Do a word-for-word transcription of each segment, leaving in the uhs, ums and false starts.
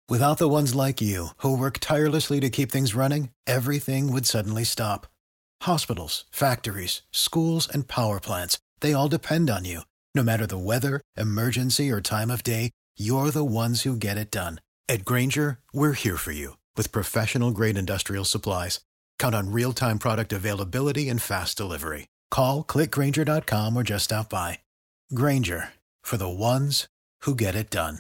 Without the ones like you, who work tirelessly to keep things running, everything would suddenly stop. Hospitals, factories, schools, and power plants, they all depend on you. No matter the weather, emergency, or time of day, you're the ones who get it done. At Grainger, we're here for you with professional-grade industrial supplies. Count on real-time product availability and fast delivery. Call, click Grainger dot com, or just stop by. Grainger, for the ones who get it done.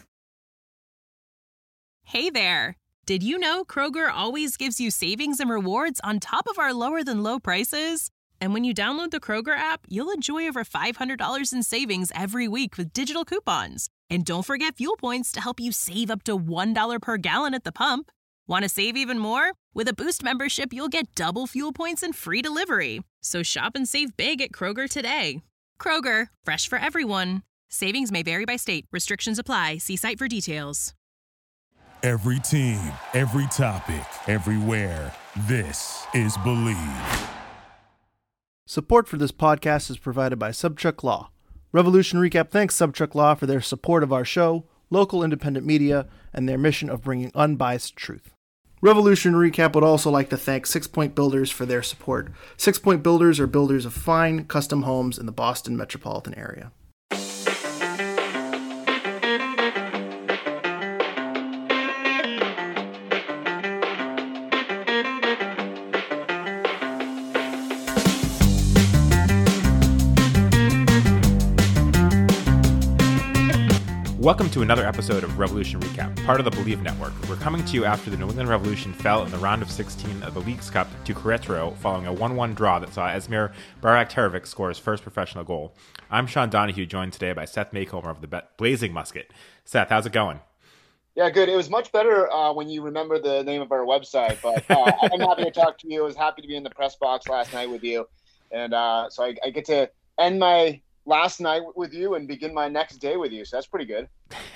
Hey there! Did you know Kroger always gives you savings and rewards on top of our lower-than-low prices? And when you download the Kroger app, you'll enjoy over five hundred dollars in savings every week with digital coupons. And don't forget fuel points to help you save up to one dollar per gallon at the pump. Want to save even more? With a Boost membership, you'll get double fuel points and free delivery. So shop and save big at Kroger today. Kroger, fresh for everyone. Savings may vary by state. Restrictions apply. See site for details. Every team, every topic, everywhere. This is Believe. Support for this podcast is provided by Subchuck Law. Revolution Recap thanks Subchuck Law for their support of our show, local independent media, and their mission of bringing unbiased truth. Revolution Recap would also like to thank Six Point Builders for their support. Six Point Builders are builders of fine, custom homes in the Boston metropolitan area. Welcome to another episode of Revolution Recap, part of the Believe Network. We're coming to you after the New England Revolution fell in the round of sixteen of the Leagues Cup to Querétaro following a one one draw that saw Esmir Baraktarevic score his first professional goal. I'm Sean Donahue, joined today by Seth Maycomer of the Blazing Musket. Seth, how's it going? Yeah, good. It was much better uh, when you remember the name of our website, but uh, I'm happy to talk to you. I was happy to be in the press box last night with you, and uh, so I, I get to end my last night with you and begin my next day with you, so that's pretty good.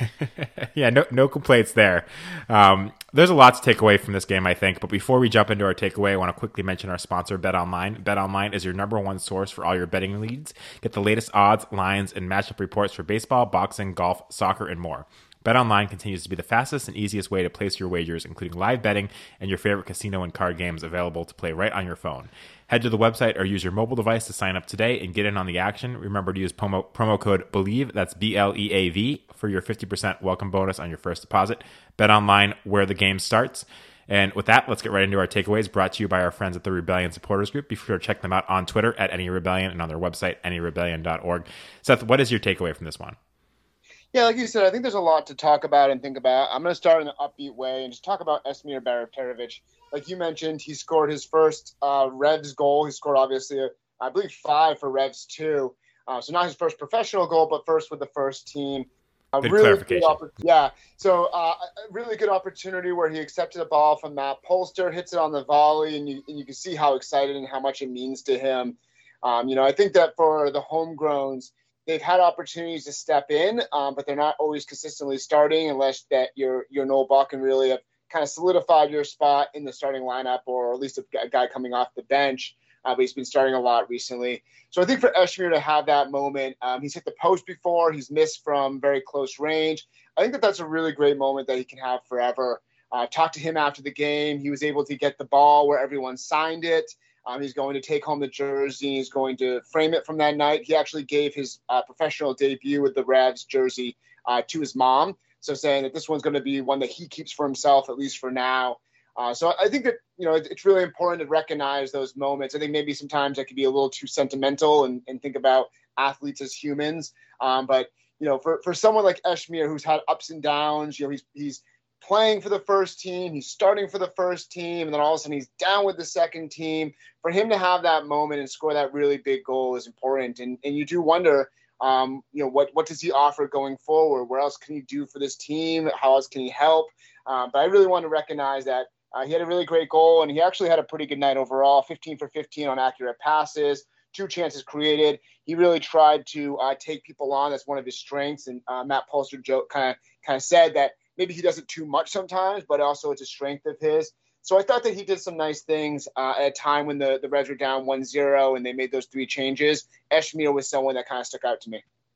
Yeah, no no complaints there. Um, there's a lot to take away from this game, I think, but before we jump into our takeaway, I want to quickly mention our sponsor, BetOnline. BetOnline is your number one source for all your betting leads. Get the latest odds, lines, and matchup reports for baseball, boxing, golf, soccer, and more. BetOnline continues to be the fastest and easiest way to place your wagers, including live betting and your favorite casino and card games available to play right on your phone. Head to the website or use your mobile device to sign up today and get in on the action. Remember to use promo, promo code BELIEVE, that's B L E A V, for your fifty percent welcome bonus on your first deposit. BetOnline, where the game starts. And with that, let's get right into our takeaways, brought to you by our friends at the Rebellion Supporters Group. Be sure to check them out on Twitter at AnyRebellion and on their website, any rebellion dot org. Seth, what is your takeaway from this one? Yeah, like you said, I think there's a lot to talk about and think about. I'm going to start in an upbeat way and just talk about Esmir Baraktarevic. Like you mentioned, he scored his first uh, Revs goal. He scored, obviously, I believe, five for Revs too. Uh, so not his first professional goal, but first with the first team. Uh, good really clarification. Good oppor- yeah, so uh, a really good opportunity where he accepted a ball from Matt Polster, hits it on the volley, and you, and you can see how excited and how much it means to him. Um, you know, I think that for the homegrowns, they've had opportunities to step in, um, but they're not always consistently starting unless that you're you're Noel Buck and really have kind of solidified your spot in the starting lineup, or at least a, a guy coming off the bench. Uh, but he's been starting a lot recently. So I think for Esmir to have that moment, um, he's hit the post before, he's missed from very close range. I think that that's a really great moment that he can have forever. Uh, talked to him after the game. He was able to get the ball where everyone signed it. Um, he's going to take home the jersey. He's going to frame it from that night. He actually gave his uh, professional debut with the Revs jersey uh, to his mom. So saying that this one's going to be one that he keeps for himself, at least for now. Uh, so I think that, you know, it's really important to recognize those moments. I think maybe sometimes I could be a little too sentimental and, and think about athletes as humans. Um, but, you know, for, for someone like Esmir, who's had ups and downs, you know, he's, he's playing for the first team, he's starting for the first team, and then all of a sudden he's down with the second team. For him to have that moment and score that really big goal is important. And, and you do wonder, um, you know, what, what does he offer going forward? What else can he do for this team? How else can he help? Uh, but I really want to recognize that uh, he had a really great goal, and he actually had a pretty good night overall, fifteen for fifteen on accurate passes, two chances created. He really tried to uh, take people on. That's one of his strengths. And uh, Matt Polster joke kind of kind of said that maybe he does it too much sometimes, but also it's a strength of his. So I thought that he did some nice things uh, at a time when the, the Reds were down one zero and they made those three changes. Esmir was someone that kind of stuck out to me.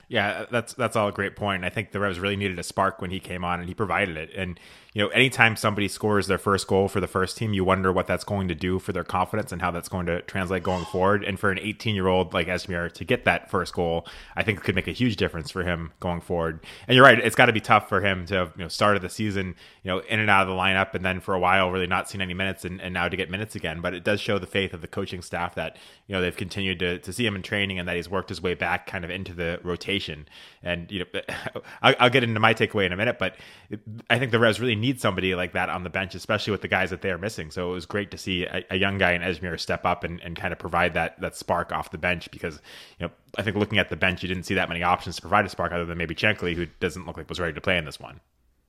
Yeah, that's that's all a great point. I think the Revs really needed a spark when he came on, and he provided it. And you know, anytime somebody scores their first goal for the first team, you wonder what that's going to do for their confidence and how that's going to translate going forward. And for an eighteen-year-old like Esmir to get that first goal, I think it could make a huge difference for him going forward. And you're right, it's got to be tough for him to have, you know, started the season, you know, in and out of the lineup, and then for a while really not seen any minutes, and, and now to get minutes again. But it does show the faith of the coaching staff that, you know, they've continued to, to see him in training, and that he's worked his way back kind of into the rotation. And you know, I'll, I'll get into my takeaway in a minute, but I think the Revs really need somebody like that on the bench, especially with the guys that they are missing. So it was great to see a, a young guy in Esmir step up and, and kind of provide that that spark off the bench, because you know, I think looking at the bench, you didn't see that many options to provide a spark other than maybe Shankly, who doesn't look like was ready to play in this one.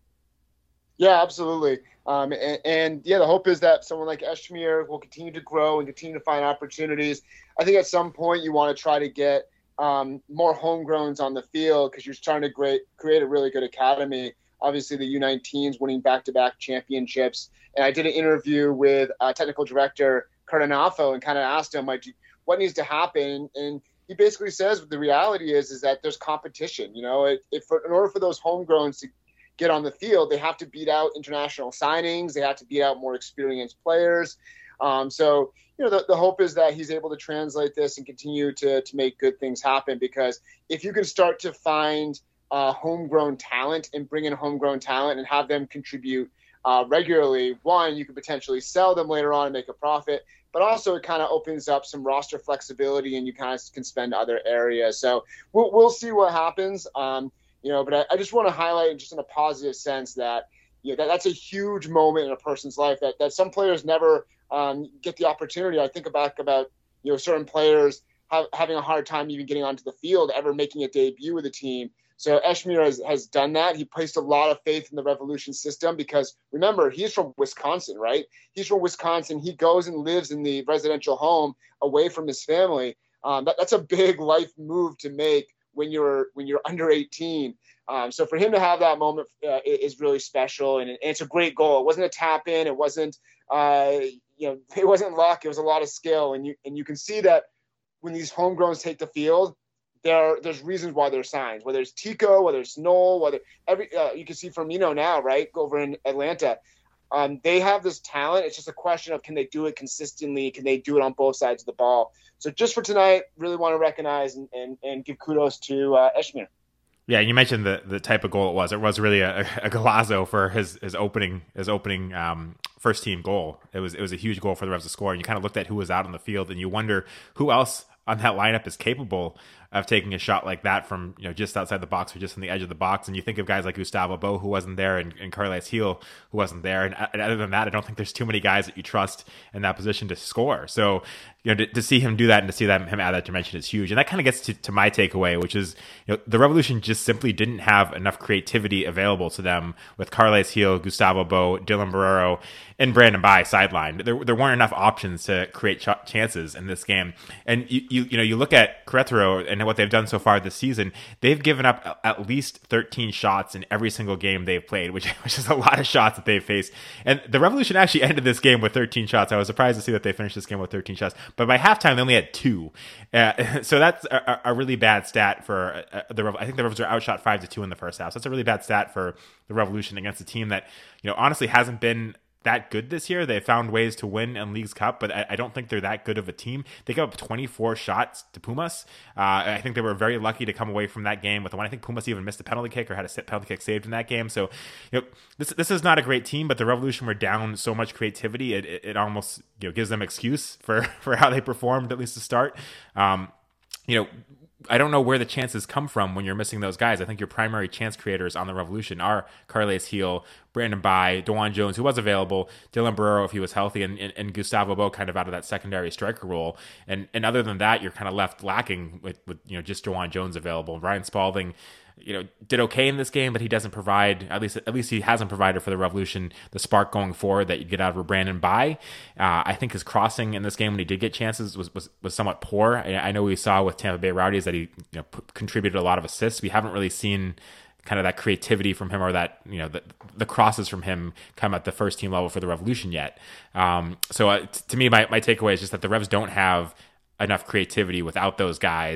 Yeah, absolutely. Um, and, and yeah, the hope is that someone like Esmir will continue to grow and continue to find opportunities. I think at some point you want to try to get um, more homegrowns on the field, because you're trying to create, create a really good academy. Obviously, the U nineteens winning back-to-back championships. And I did an interview with uh, technical director Kurt Anafo and kind of asked him, like, what needs to happen? And he basically says the reality is is that there's competition. You know, if, if in order for those homegrowns to get on the field, they have to beat out international signings. They have to beat out more experienced players. Um, so, you know, the, the hope is that he's able to translate this and continue to to make good things happen, because if you can start to find uh, homegrown talent and bring in homegrown talent and have them contribute uh, regularly, one, you could potentially sell them later on and make a profit, but also it kind of opens up some roster flexibility and you kind of can spend other areas. So we'll, we'll see what happens. Um, you know, but I, I just want to highlight just in a positive sense that, you know, that that's a huge moment in a person's life that, that some players never um, get the opportunity. I think about, about, you know, certain players have, having a hard time even getting onto the field, ever making a debut with the team. So Esmir has, has done that. He placed a lot of faith in the Revolution system because, remember, he's from Wisconsin, right? He's from Wisconsin. He goes and lives in the residential home away from his family. Um, that, that's a big life move to make when you're when you're under eighteen. Um, so for him to have that moment uh, is really special, and, and it's a great goal. It wasn't a tap in. It wasn't uh, you know it wasn't luck. It was a lot of skill, and you and you can see that when these homegrowns take the field, there there's reasons why they're signed. Whether it's Tico, whether it's Noel, whether every uh, you can see Firmino now, right, over in Atlanta. Um, they have this talent. It's just a question of, can they do it consistently? Can they do it on both sides of the ball? So just for tonight, really want to recognize and, and, and give kudos to uh, Esmir. Yeah, you mentioned the the type of goal it was. It was really a, a golazo for his his opening his opening um, first team goal. It was it was a huge goal for the Revs to score. And you kind of looked at who was out on the field, and you wonder who else on that lineup is capable of taking a shot like that from, you know, just outside the box or just on the edge of the box. And you think of guys like Gustavo Bo, who wasn't there, and, and Carles Gil, who wasn't there. And, and other than that, I don't think there's too many guys that you trust in that position to score. So, you know, to, to see him do that and to see that him add that dimension is huge. And that kind of gets to, to my takeaway, which is, you know, the Revolution just simply didn't have enough creativity available to them with Carles Gil, Gustavo Bo, Dylan Barrero, and Brandon Bai sidelined. There, there weren't enough options to create ch- chances in this game. And you, you, you know, you look at Querétaro and what they've done so far this season. They've given up at least thirteen shots in every single game they've played, which, which is a lot of shots that they've faced. And the Revolution actually ended this game with thirteen shots. I was surprised to see that they finished this game with thirteen shots. But by halftime, they only had two. Uh, so that's a, a really bad stat for uh, the. I think the Revs are outshot five to two in the first half. So that's a really bad stat for the Revolution against a team that, you know, honestly hasn't been that good this year. They found ways to win in Leagues Cup, but I, I don't think they're that good of a team. They gave up twenty-four shots to Pumas. Uh, I think they were very lucky to come away from that game with the one. I think Pumas even missed a penalty kick or had a penalty kick saved in that game. So, you know, this this is not a great team, but the Revolution were down so much creativity, it, it, it almost, you know, gives them excuse for, for how they performed, at least to start. Um, you know, I don't know where the chances come from when you're missing those guys. I think your primary chance creators on the Revolution are Carles Gil, Brandon Bai, DeJuan Jones, who was available, Dylan Barrero if he was healthy, and, and, and Gustavo Bo kind of out of that secondary striker role. And and other than that, you're kind of left lacking with, with you know, just DeJuan Jones available. Ryan Spalding, you know, did okay in this game, but he doesn't provide, at least at least he hasn't provided for the Revolution the spark going forward that you get out of Brandon Bai. Uh, I think his crossing in this game when he did get chances was was, was somewhat poor. I, I know we saw with Tampa Bay Rowdies that he, you know, p- contributed a lot of assists. We haven't really seen kind of that creativity from him, or that, you know, the, the crosses from him come at the first team level for the Revolution yet. Um, so uh, t- to me, my, my takeaway is just that the Revs don't have enough creativity without those guys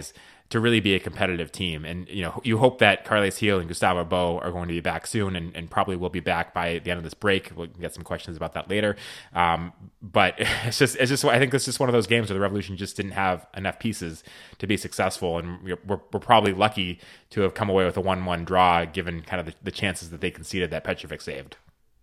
to really be a competitive team. And, you know, you hope that Carles Gil and Gustavo Bo are going to be back soon and, and probably will be back by the end of this break. We'll get some questions about that later. Um, but it's just, it's just, I think this is just one of those games where the Revolution just didn't have enough pieces to be successful. And we're, we're, we're probably lucky to have come away with a one one draw, given kind of the, the chances that they conceded that Petrovic saved.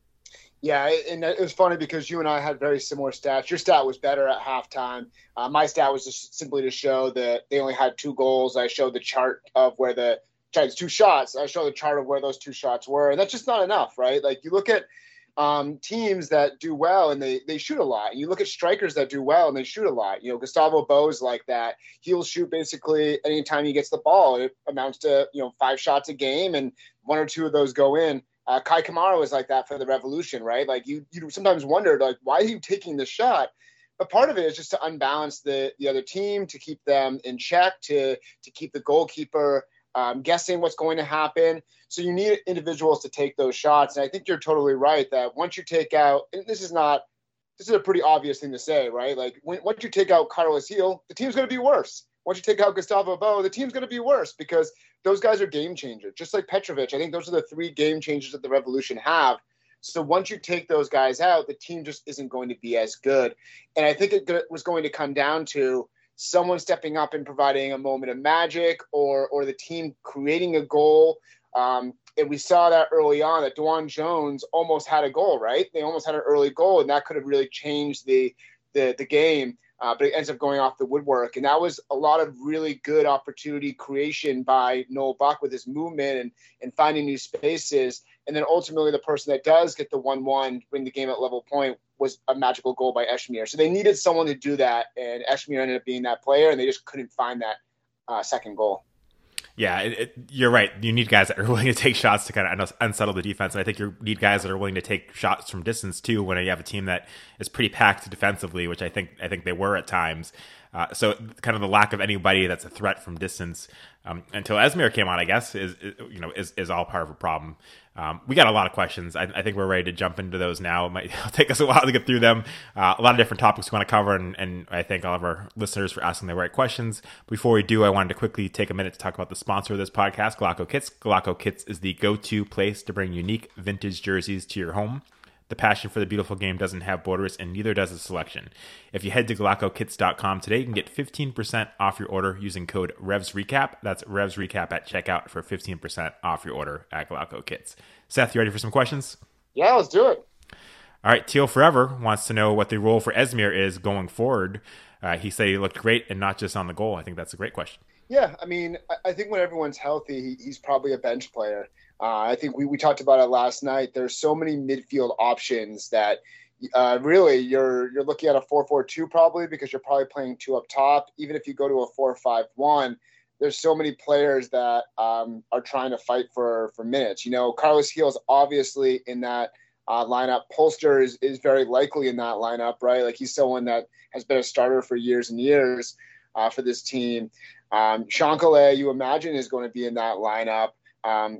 Yeah, and it was funny because you and I had very similar stats. Your stat was better at halftime. Uh, my stat was just simply to show that they only had two goals. I showed the chart of where the Giants two shots. I showed the chart of where those two shots were, and that's just not enough, right? Like you look at um, teams that do well and they they shoot a lot. And you look at strikers that do well and they shoot a lot. You know, Gustavo Bo's like that. He'll shoot basically anytime he gets the ball. It amounts to you know five shots a game, and one or two of those go in. Uh, Kai Kamara was like that for the Revolution, right? Like you, you sometimes wondered, like, why are you taking the shot? But part of it is just to unbalance the the other team, to keep them in check, to to keep the goalkeeper um, guessing what's going to happen. So you need individuals to take those shots. And I think you're totally right that once you take out, and this is not, this is a pretty obvious thing to say, right? Like when, once you take out Carles Gil, the team's going to be worse. Once you take out Gustavo Bo, the team's going to be worse because those guys are game changers. Just like Petrovic, I think those are the three game changers that the Revolution have. So once you take those guys out, the team just isn't going to be as good. And I think it was going to come down to someone stepping up and providing a moment of magic, or or the team creating a goal. Um, and we saw that early on that DeJuan Jones almost had a goal, right? They almost had an early goal, and that could have really changed the the, the game. Uh, but it ends up going off the woodwork. And that was a lot of really good opportunity creation by Noel Buck with his movement and, and finding new spaces. And then ultimately the person that does get the one one, win the game at level point, was a magical goal by Eşmir. So they needed someone to do that, and Eşmir ended up being that player, and they just couldn't find that uh, second goal. Yeah, it, it, you're right. You need guys that are willing to take shots to kind of unsettle the defense. And I think you need guys that are willing to take shots from distance too. When you have a team that is pretty packed defensively, which I think I think they were at times. Uh, so kind of the lack of anybody that's a threat from distance um, until Eşmir came on, I guess, is, is you know is is all part of a problem. Um, we got a lot of questions. I, I think we're ready to jump into those now. It might take us a while to get through them. Uh, a lot of different topics we want to cover, and, and I thank all of our listeners for asking the right questions. Before we do, I wanted to quickly take a minute to talk about the sponsor of this podcast, Galacco Kits. Galacco Kits is the go-to place to bring unique vintage jerseys to your home. The passion for the beautiful game doesn't have borders, and neither does the selection. If you head to galacco kits dot com today, you can get fifteen percent off your order using code REVSRECAP. That's REVSRECAP at checkout for fifteen percent off your order at Galacco Kits. Seth, you ready for some questions? Yeah, let's do it. All right, Teal Forever wants to know what the role for Eşmir is going forward. Uh, he said he looked great and not just on the goal. I think that's a great question. Yeah, I mean, I think when everyone's healthy, he, he's probably a bench player. Uh, I think we, we talked about it last night. There's so many midfield options that uh, really you're you're looking at a four four two probably because you're probably playing two up top. Even if you go to a four five one, there's so many players that um, are trying to fight for, for minutes. You know, Carles Gil is obviously in that uh, lineup. Polster is, is very likely in that lineup, right? Like he's someone that has been a starter for years and years uh, for this team. Um, Shankale, you imagine, is going to be in that lineup. Um,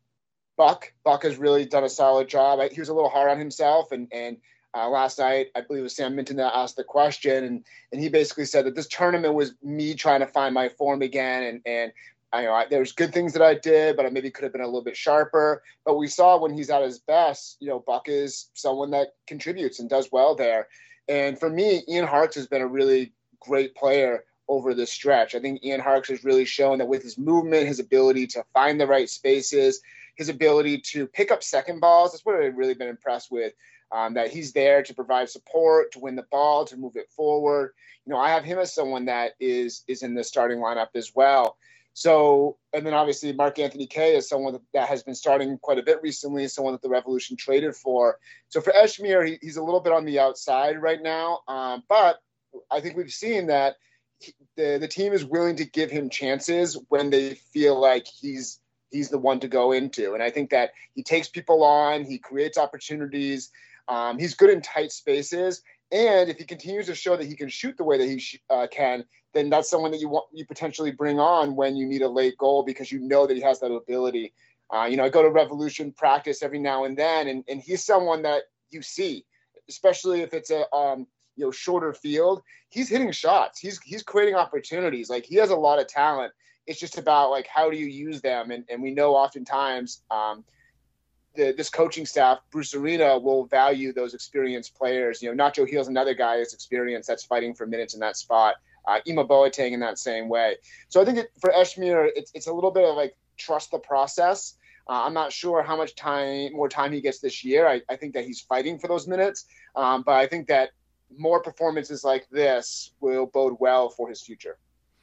Buck, Buck has really done a solid job. He was a little hard on himself, and and uh, last night I believe it was Sam Minton that asked the question, and and he basically said that this tournament was me trying to find my form again, and and I know I, there's good things that I did, but I maybe could have been a little bit sharper. But we saw when he's at his best, you know, Buck is someone that contributes and does well there. And for me, Ian Harkes has been a really great player over this stretch. I think Ian Harkes has really shown that with his movement, his ability to find the right spaces, his ability to pick up second balls, that's what I've really been impressed with, um, that he's there to provide support, to win the ball, to move it forward. You know, I have him as someone that is is in the starting lineup as well. So, and then obviously Mark Anthony Kaye is someone that has been starting quite a bit recently, someone that the Revolution traded for. So for Eşmir, he, he's a little bit on the outside right now, um, but I think we've seen that the the team is willing to give him chances when they feel like he's he's the one to go into. And I think that he takes people on, he creates opportunities. Um, he's good in tight spaces. And if he continues to show that he can shoot the way that he sh- uh, can, then that's someone that you want, you potentially bring on when you need a late goal because you know that he has that ability. Uh, you know, I go to Revolution practice every now and then, and, and he's someone that you see, especially if it's a, um, you know, shorter field, he's hitting shots. He's he's creating opportunities. Like, he has a lot of talent. It's just about, like, how do you use them? And and we know oftentimes um, the, this coaching staff, Bruce Arena, will value those experienced players. You know, Nacho Gil's another guy that's experienced, that's fighting for minutes in that spot. Uh, Ima Boateng in that same way. So I think it, for Esmir, it's it's a little bit of, like, trust the process. Uh, I'm not sure how much time, more time he gets this year. I, I think that he's fighting for those minutes. Um, but I think that more performances like this will bode well for his future.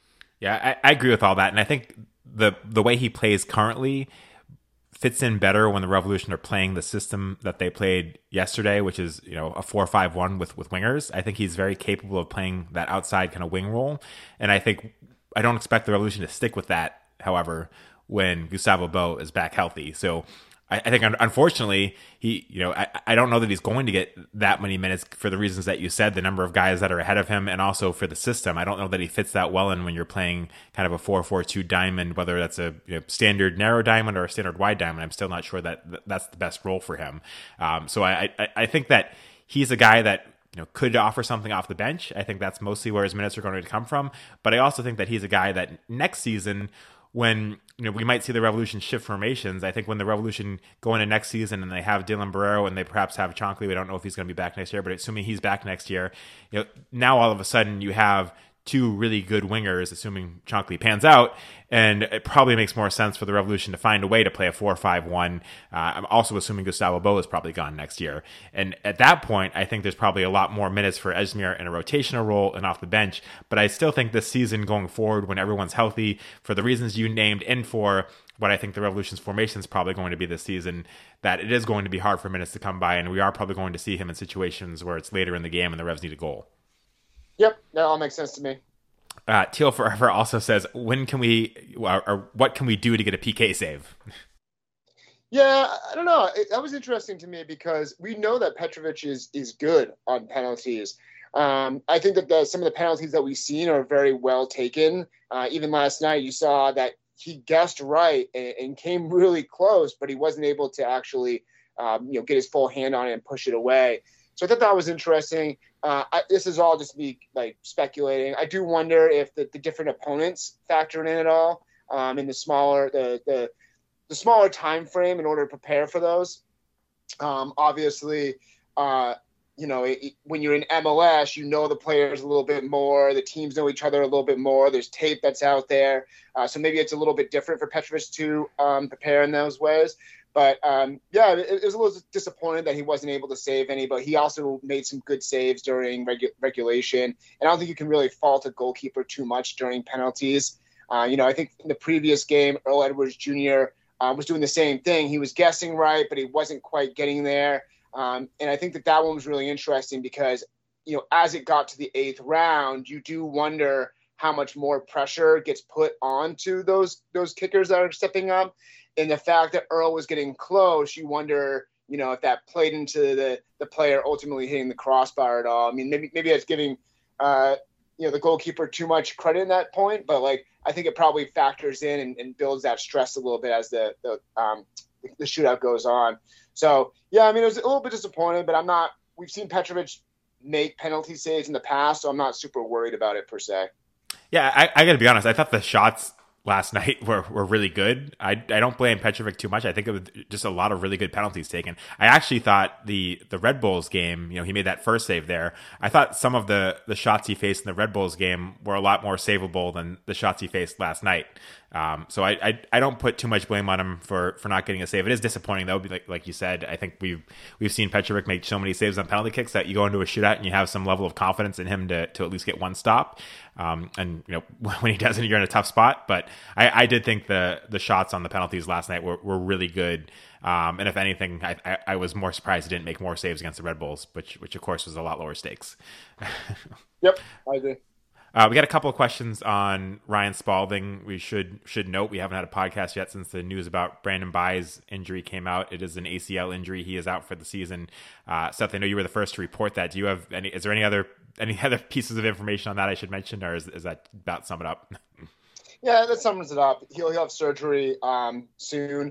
Yeah, I, I agree with all that. And I think the the way he plays currently fits in better when the Revolution are playing the system that they played yesterday, which is, you know, a four five one with, with wingers. I think he's very capable of playing that outside kind of wing role. And I think I don't expect the Revolution to stick with that, however, when Gustavo Bou is back healthy. So I, I think, unfortunately, he, you know, I, I don't know that he's going to get that many minutes for the reasons that you said, the number of guys that are ahead of him, and also for the system. I don't know that he fits that well in when you're playing kind of a four four two diamond, whether that's a, you know, standard narrow diamond or a standard wide diamond. I'm still not sure that that's the best role for him. Um, so I, I, I think that he's a guy that, you know, could offer something off the bench. I think that's mostly where his minutes are going to come from. But I also think that he's a guy that next season, when, you know, we might see the Revolution shift formations, I think when the Revolution go into next season and they have Dylan Barrero and they perhaps have Chonkley, we don't know if he's going to be back next year, but assuming he's back next year, you know, now all of a sudden you have two really good wingers, assuming Chonkley pans out, and it probably makes more sense for the Revolution to find a way to play a four five one. Uh, I'm also assuming Gustavo Bou is probably gone next year. And at that point, I think there's probably a lot more minutes for Esmir in a rotational role and off the bench. But I still think this season going forward, when everyone's healthy, for the reasons you named and for what I think the Revolution's formation is probably going to be this season, that it is going to be hard for minutes to come by, and we are probably going to see him in situations where it's later in the game and the Revs need a goal. Yep, that all makes sense to me. Uh, Teal Forever also says, when can we, or, or what can we do to get a P K save? Yeah, I don't know. It, that was interesting to me because we know that Petrovic is is good on penalties. Um, I think that the, some of the penalties that we've seen are very well taken. Uh, even last night, you saw that he guessed right and, and came really close, but he wasn't able to actually, um, you know, get his full hand on it and push it away. So I thought that was interesting. Uh, I, this is all just me like speculating. I do wonder if the, the different opponents factor in at all um, in the smaller the, the the smaller time frame in order to prepare for those. Um, obviously, uh, you know, it, it, when you're in M L S, you know the players a little bit more. The teams know each other a little bit more. There's tape that's out there, uh, so maybe it's a little bit different for Petrovic to um, prepare in those ways. But, um, yeah, it, it was a little disappointed that he wasn't able to save any, but he also made some good saves during regu- regulation. And I don't think you can really fault a goalkeeper too much during penalties. Uh, you know, I think in the previous game, Earl Edwards Junior Uh, was doing the same thing. He was guessing right, but he wasn't quite getting there. Um, and I think that that one was really interesting because, you know, as it got to the eighth round, you do wonder how much more pressure gets put onto those those kickers that are stepping up. And the fact that Earl was getting close, you wonder, you know, if that played into the the player ultimately hitting the crossbar at all. I mean, maybe maybe that's giving, uh, you know, the goalkeeper too much credit in that point, but like I think it probably factors in and, and builds that stress a little bit as the the um, the shootout goes on. So yeah, I mean, it was a little bit disappointing, but I'm not. We've seen Petrovic make penalty saves in the past, so I'm not super worried about it per se. Yeah, I, I got to be honest. I thought the shots last night were, were really good. I, I don't blame Petrovic too much. I think it was just a lot of really good penalties taken. I actually thought the the Red Bulls game, you know, he made that first save there. I thought some of the, the shots he faced in the Red Bulls game were a lot more savable than the shots he faced last night. Um, so I, I I don't put too much blame on him for, for not getting a save. It is disappointing though, like like you said. I think we've we've seen Petrovic make so many saves on penalty kicks that you go into a shootout and you have some level of confidence in him to to at least get one stop. Um, and you know, when he doesn't, you're in a tough spot. But I, I did think the the shots on the penalties last night were, were really good. Um, and if anything, I, I, I was more surprised he didn't make more saves against the Red Bulls, which which of course was a lot lower stakes. Yep, I agree. Uh, we got a couple of questions on Ryan Spalding. We should should note we haven't had a podcast yet since the news about Brandon Bye's injury came out. It is an A C L injury. He is out for the season. Uh, Seth, I know you were the first to report that. Do you have any? Is there any other any other pieces of information on that I should mention, or is, is that about sum it up? Yeah, that sums it up. He'll, he'll have surgery um, soon.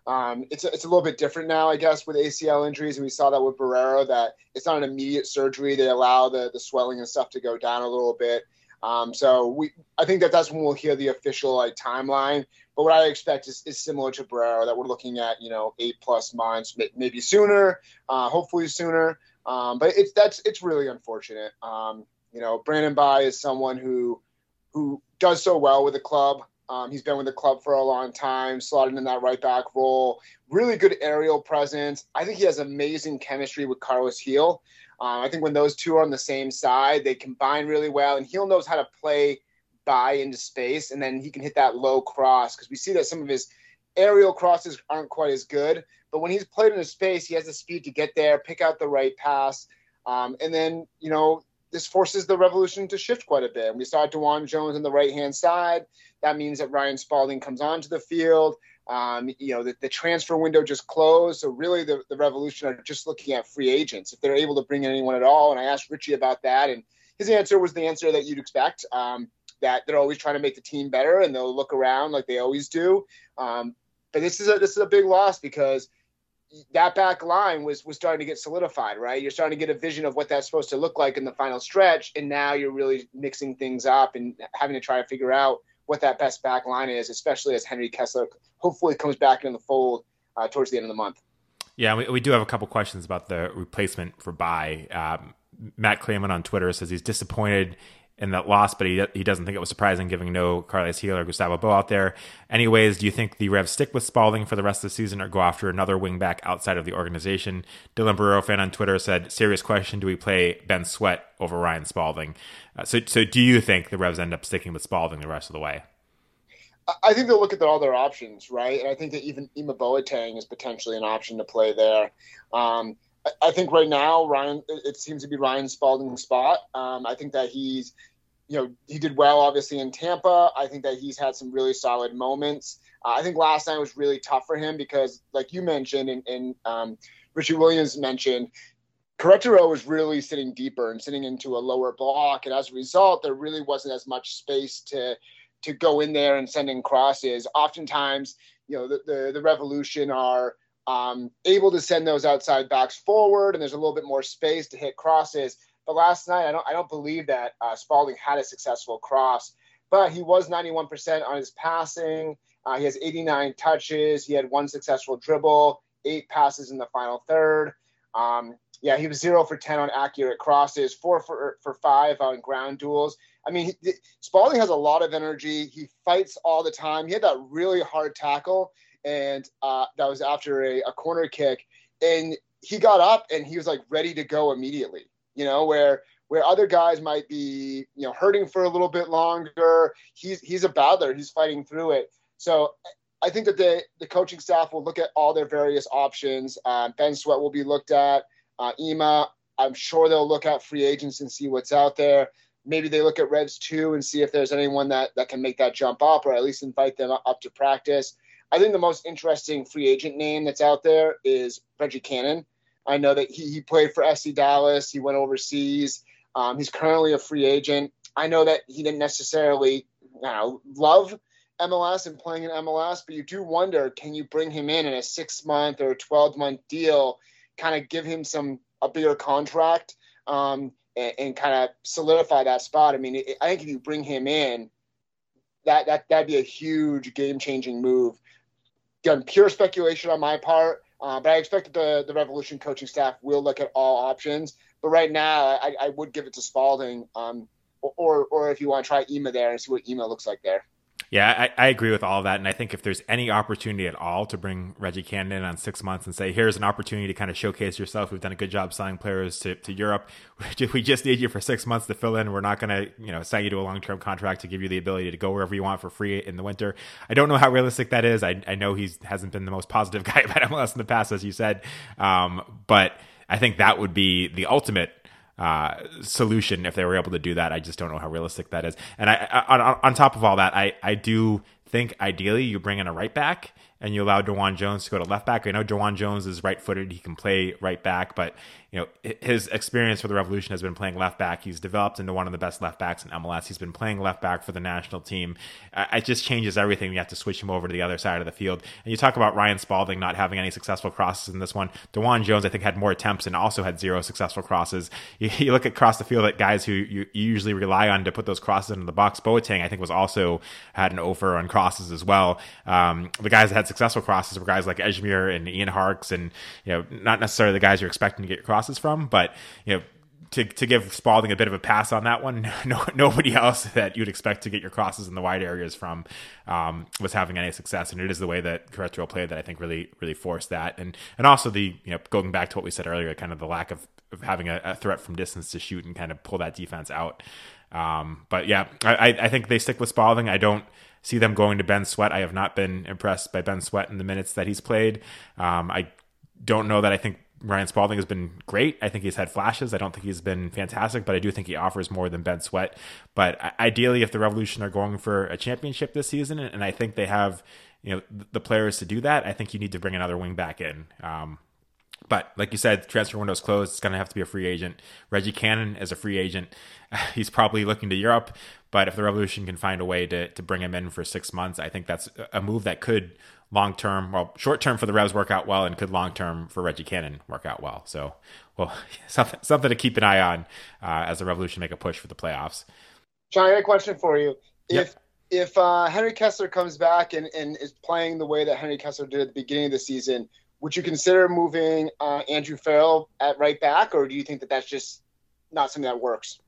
Um, it's, a, it's a little bit different now, I guess, with A C L injuries. And we saw that with Barrero, that it's not an immediate surgery. They allow the, the swelling and stuff to go down a little bit. Um, so we, I think that that's when we'll hear the official like timeline. But what I expect is, is similar to Barrero, that we're looking at, you know, eight plus months, maybe sooner, uh, hopefully sooner. Um, but it's that's it's really unfortunate. Um, you know, Brandon Bye is someone who who does so well with the club. Um, he's been with the club for a long time, slotted in that right back role. Really good aerial presence. I think he has amazing chemistry with Carlos Gil. Um, I think when those two are on the same side, they combine really well. And Gil knows how to play Bye into space, and then he can hit that low cross, because we see that some of his aerial crosses aren't quite as good. But when he's played in a space, he has the speed to get there, pick out the right pass. Um, and then, you know, this forces the Revolution to shift quite a bit. We saw DeJuan Jones on the right-hand side. That means that Ryan Spalding comes onto the field. Um, you know, the, the transfer window just closed. So really the, the Revolution are just looking at free agents, if they're able to bring in anyone at all. And I asked Richie about that, and his answer was the answer that you'd expect, um, that they're always trying to make the team better, and they'll look around like they always do. Um, but this is a, this is a big loss, because that back line was, was starting to get solidified, right? You're starting to get a vision of what that's supposed to look like in the final stretch. And now you're really mixing things up and having to try to figure out what that best back line is, especially as Henry Kessler hopefully comes back in the fold uh, towards the end of the month. Yeah, we, we do have a couple questions about the replacement for Bye. Um, Matt Clayman on Twitter says he's disappointed in that loss, but he he doesn't think it was surprising, given no Carlos Gil or Gustavo Bo out there. Anyways, do you think the Revs stick with Spalding for the rest of the season, or go after another wingback outside of the organization? Dylan Barrero fan on Twitter said, serious question, do we play Ben Sweat over Ryan Spalding? Uh, so, so do you think the Revs end up sticking with Spalding the rest of the way? I think they'll look at all their options, right? And I think that even Ima Boateng is potentially an option to play there. Um, I think right now, Ryan, it seems to be Ryan Spalding's spot. Um, I think that he's, you know, he did well, obviously, in Tampa. I think that he's had some really solid moments. Uh, I think last night was really tough for him because, like you mentioned, and, and um, Richie Williams mentioned, Querétaro was really sitting deeper and sitting into a lower block. And as a result, there really wasn't as much space to to go in there and send in crosses. Oftentimes, you know, the, the, the Revolution are um, able to send those outside backs forward, and there's a little bit more space to hit crosses. But last night, I don't I don't believe that uh, Spalding had a successful cross, but he was ninety-one percent on his passing. Uh, he has eighty-nine touches. He had one successful dribble, eight passes in the final third. Um, yeah, he was zero for ten on accurate crosses, four for, for five on ground duels. I mean, he, Spalding has a lot of energy. He fights all the time. He had that really hard tackle, and uh, that was after a, a corner kick. And he got up, and he was, like, ready to go immediately, you know, where where other guys might be, you know, hurting for a little bit longer. He's he's a battler. He's fighting through it. So I think that the, the coaching staff will look at all their various options. Uh, Ben Sweat will be looked at. Uh, Ima, I'm sure they'll look at free agents and see what's out there. Maybe they look at Revs too and see if there's anyone that, that can make that jump up, or at least invite them up to practice. I think the most interesting free agent name that's out there is Reggie Cannon. I know that he, he played for F C Dallas. He went overseas. Um, he's currently a free agent. I know that he didn't necessarily you know, love M L S and playing in M L S, but you do wonder, can you bring him in in a six-month or twelve-month deal, kind of give him some a bigger contract, um, and, and kind of solidify that spot? I mean, it, I think if you bring him in, that that that'd be a huge game-changing move. Again, pure speculation on my part, uh, but I expect that the the Revolution coaching staff will look at all options. But right now, I, I would give it to Spalding, um, or or if you want to try Ima there and see what Ima looks like there. Yeah, I, I agree with all of that. And I think if there's any opportunity at all to bring Reggie Cannon in on six months and say, here's an opportunity to kind of showcase yourself. We've done a good job selling players to, to Europe. We just need you for six months to fill in. We're not going to, you know, sign you to a long-term contract to give you the ability to go wherever you want for free in the winter. I don't know how realistic that is. I, I know he hasn't been the most positive guy about M L S in the past, as you said. Um, but I think that would be the ultimate Uh, solution if they were able to do that. I just don't know how realistic that is. And I, I on, on top of all that, I, I do think ideally you bring in a right back and you allow DeJuan Jones to go to left back. I know DeJuan Jones is right-footed. He can play right back, but you know his experience for the Revolution has been playing left back. He's developed into one of the best left backs in M L S. He's been playing left back for the national team. Uh, it just changes everything. You have to switch him over to the other side of the field. And you talk about Ryan Spalding not having any successful crosses in this one. DeJuan Jones, I think, had more attempts and also had zero successful crosses. You, you look across the field at guys who you, you usually rely on to put those crosses into the box. Boateng, I think, was also had an over on crosses as well. Um, the guys that had successful crosses were guys like Ejmir and Ian Harkes, and you know, not necessarily the guys you're expecting to get your crosses from, but you know, to to give Spalding a bit of a pass on that one, no, nobody else that you'd expect to get your crosses in the wide areas from um, was having any success, and it is the way that Querétaro played that I think really really forced that, and and also the you know going back to what we said earlier, kind of the lack of, of having a, a threat from distance to shoot and kind of pull that defense out. Um, but yeah, I, I think they stick with Spalding. I don't see them going to Ben Sweat. I have not been impressed by Ben Sweat in the minutes that he's played. Um, I don't know that I think Ryan Spalding has been great. I think he's had flashes. I don't think he's been fantastic, but I do think he offers more than Ben Sweat. But ideally, if the Revolution are going for a championship this season, and I think they have, you know, the players to do that, I think you need to bring another wing back in. Um, But like you said, transfer window's closed. It's going to have to be a free agent. Reggie Cannon is a free agent. He's probably looking to Europe, but if the Revolution can find a way to to bring him in for six months, I think that's a move that could long-term, well, short-term for the Revs work out well, and could long-term for Reggie Cannon work out well. So, well, something, something to keep an eye on uh, as the Revolution make a push for the playoffs. John, I got a question for you. Yep. If if uh, Henry Kessler comes back and, and is playing the way that Henry Kessler did at the beginning of the season, would you consider moving uh, Andrew Farrell at right back, or do you think that that's just not something that works?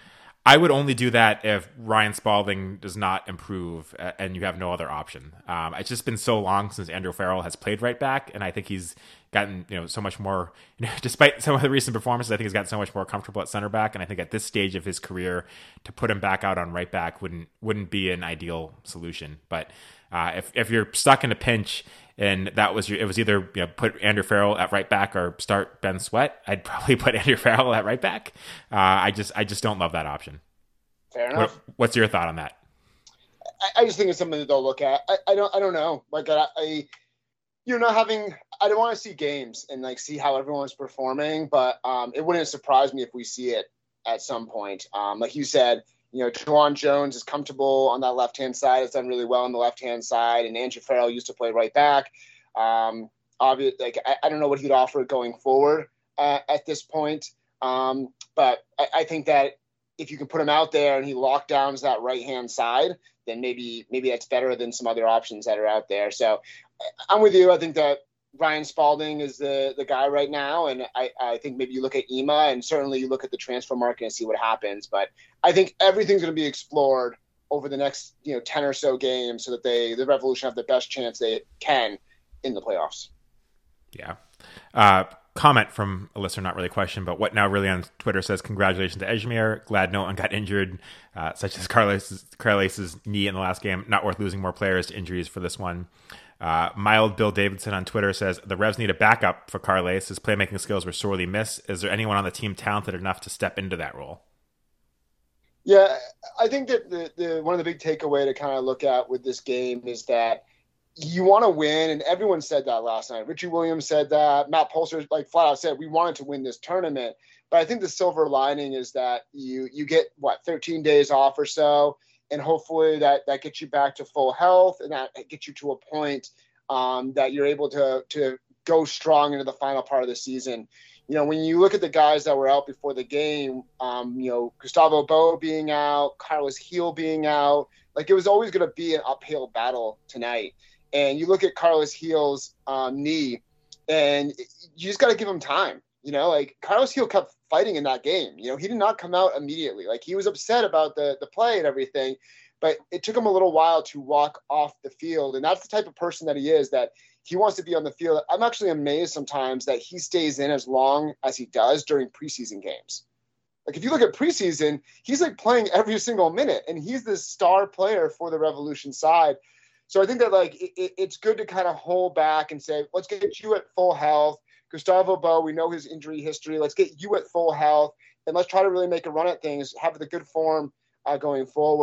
I would only do that if Ryan Spalding does not improve and you have no other option. Um, it's just been so long since Andrew Farrell has played right back, and I think he's gotten you know so much more. You know, despite some of the recent performances, I think he's gotten so much more comfortable at center back, and I think at this stage of his career, to put him back out on right back wouldn't wouldn't be an ideal solution. But uh, if if you're stuck in a pinch, and that was your, it was either you know put Andrew Farrell at right back or start Ben Sweat, I'd probably put Andrew Farrell at right back. Uh, I just I just don't love that option. Fair enough. What, what's your thought on that? I, I just think it's something that they'll look at. I, I don't I don't know. Like I, I you know not having I don't want to see games and like see how everyone's performing, but um, it wouldn't surprise me if we see it at some point. Um, like you said, you know, DeJuan Jones is comfortable on that left-hand side. Has done really well on the left-hand side, and Andrew Farrell used to play right back. Um, obviously, like I, I don't know what he'd offer going forward uh, at this point, um, but I, I think that if you can put him out there and he lockdowns that right-hand side, then maybe maybe that's better than some other options that are out there. So I'm with you. I think that Ryan Spalding is the the guy right now, and I, I think maybe you look at E M A, and certainly you look at the transfer market and see what happens. But I think everything's going to be explored over the next you know ten or so games, so that they the Revolution have the best chance they can in the playoffs. Yeah. Uh, comment from a listener, not really a question, but what now really on Twitter says, congratulations to Ejmir. Glad no one got injured, uh, such as Carles's, Carles's knee in the last game. Not worth losing more players to injuries for this one. Uh, mild Bill Davidson on Twitter says, the Revs need a backup for Carles. His playmaking skills were sorely missed. Is there anyone on the team talented enough to step into that role? Yeah, I think that the, the one of the big takeaway to kind of look at with this game is that you want to win, and everyone said that last night. Richie Williams said that. Matt Polster, like flat out said, we wanted to win this tournament. But I think the silver lining is that you you get, what, thirteen days off or so, and hopefully that, that gets you back to full health, and that gets you to a point um, that you're able to to go strong into the final part of the season. You know, when you look at the guys that were out before the game, um, you know, Gustavo Bo being out, Carlos Gil being out, like it was always going to be an uphill battle tonight. And you look at Carlos Gil's um, knee, and you just got to give him time. You know, like Carlos Gil kept fighting in that game. You know, he did not come out immediately. Like he was upset about the the play and everything, but it took him a little while to walk off the field. And that's the type of person that he is, that he wants to be on the field. I'm actually amazed sometimes that he stays in as long as he does during preseason games. Like if you look at preseason, he's like playing every single minute, and he's the star player for the Revolution side. So I think that like it, it's good to kind of hold back and say, let's get you at full health. Gustavo Bo, we know his injury history. Let's get you at full health, and let's try to really make a run at things, have the good form uh, going forward.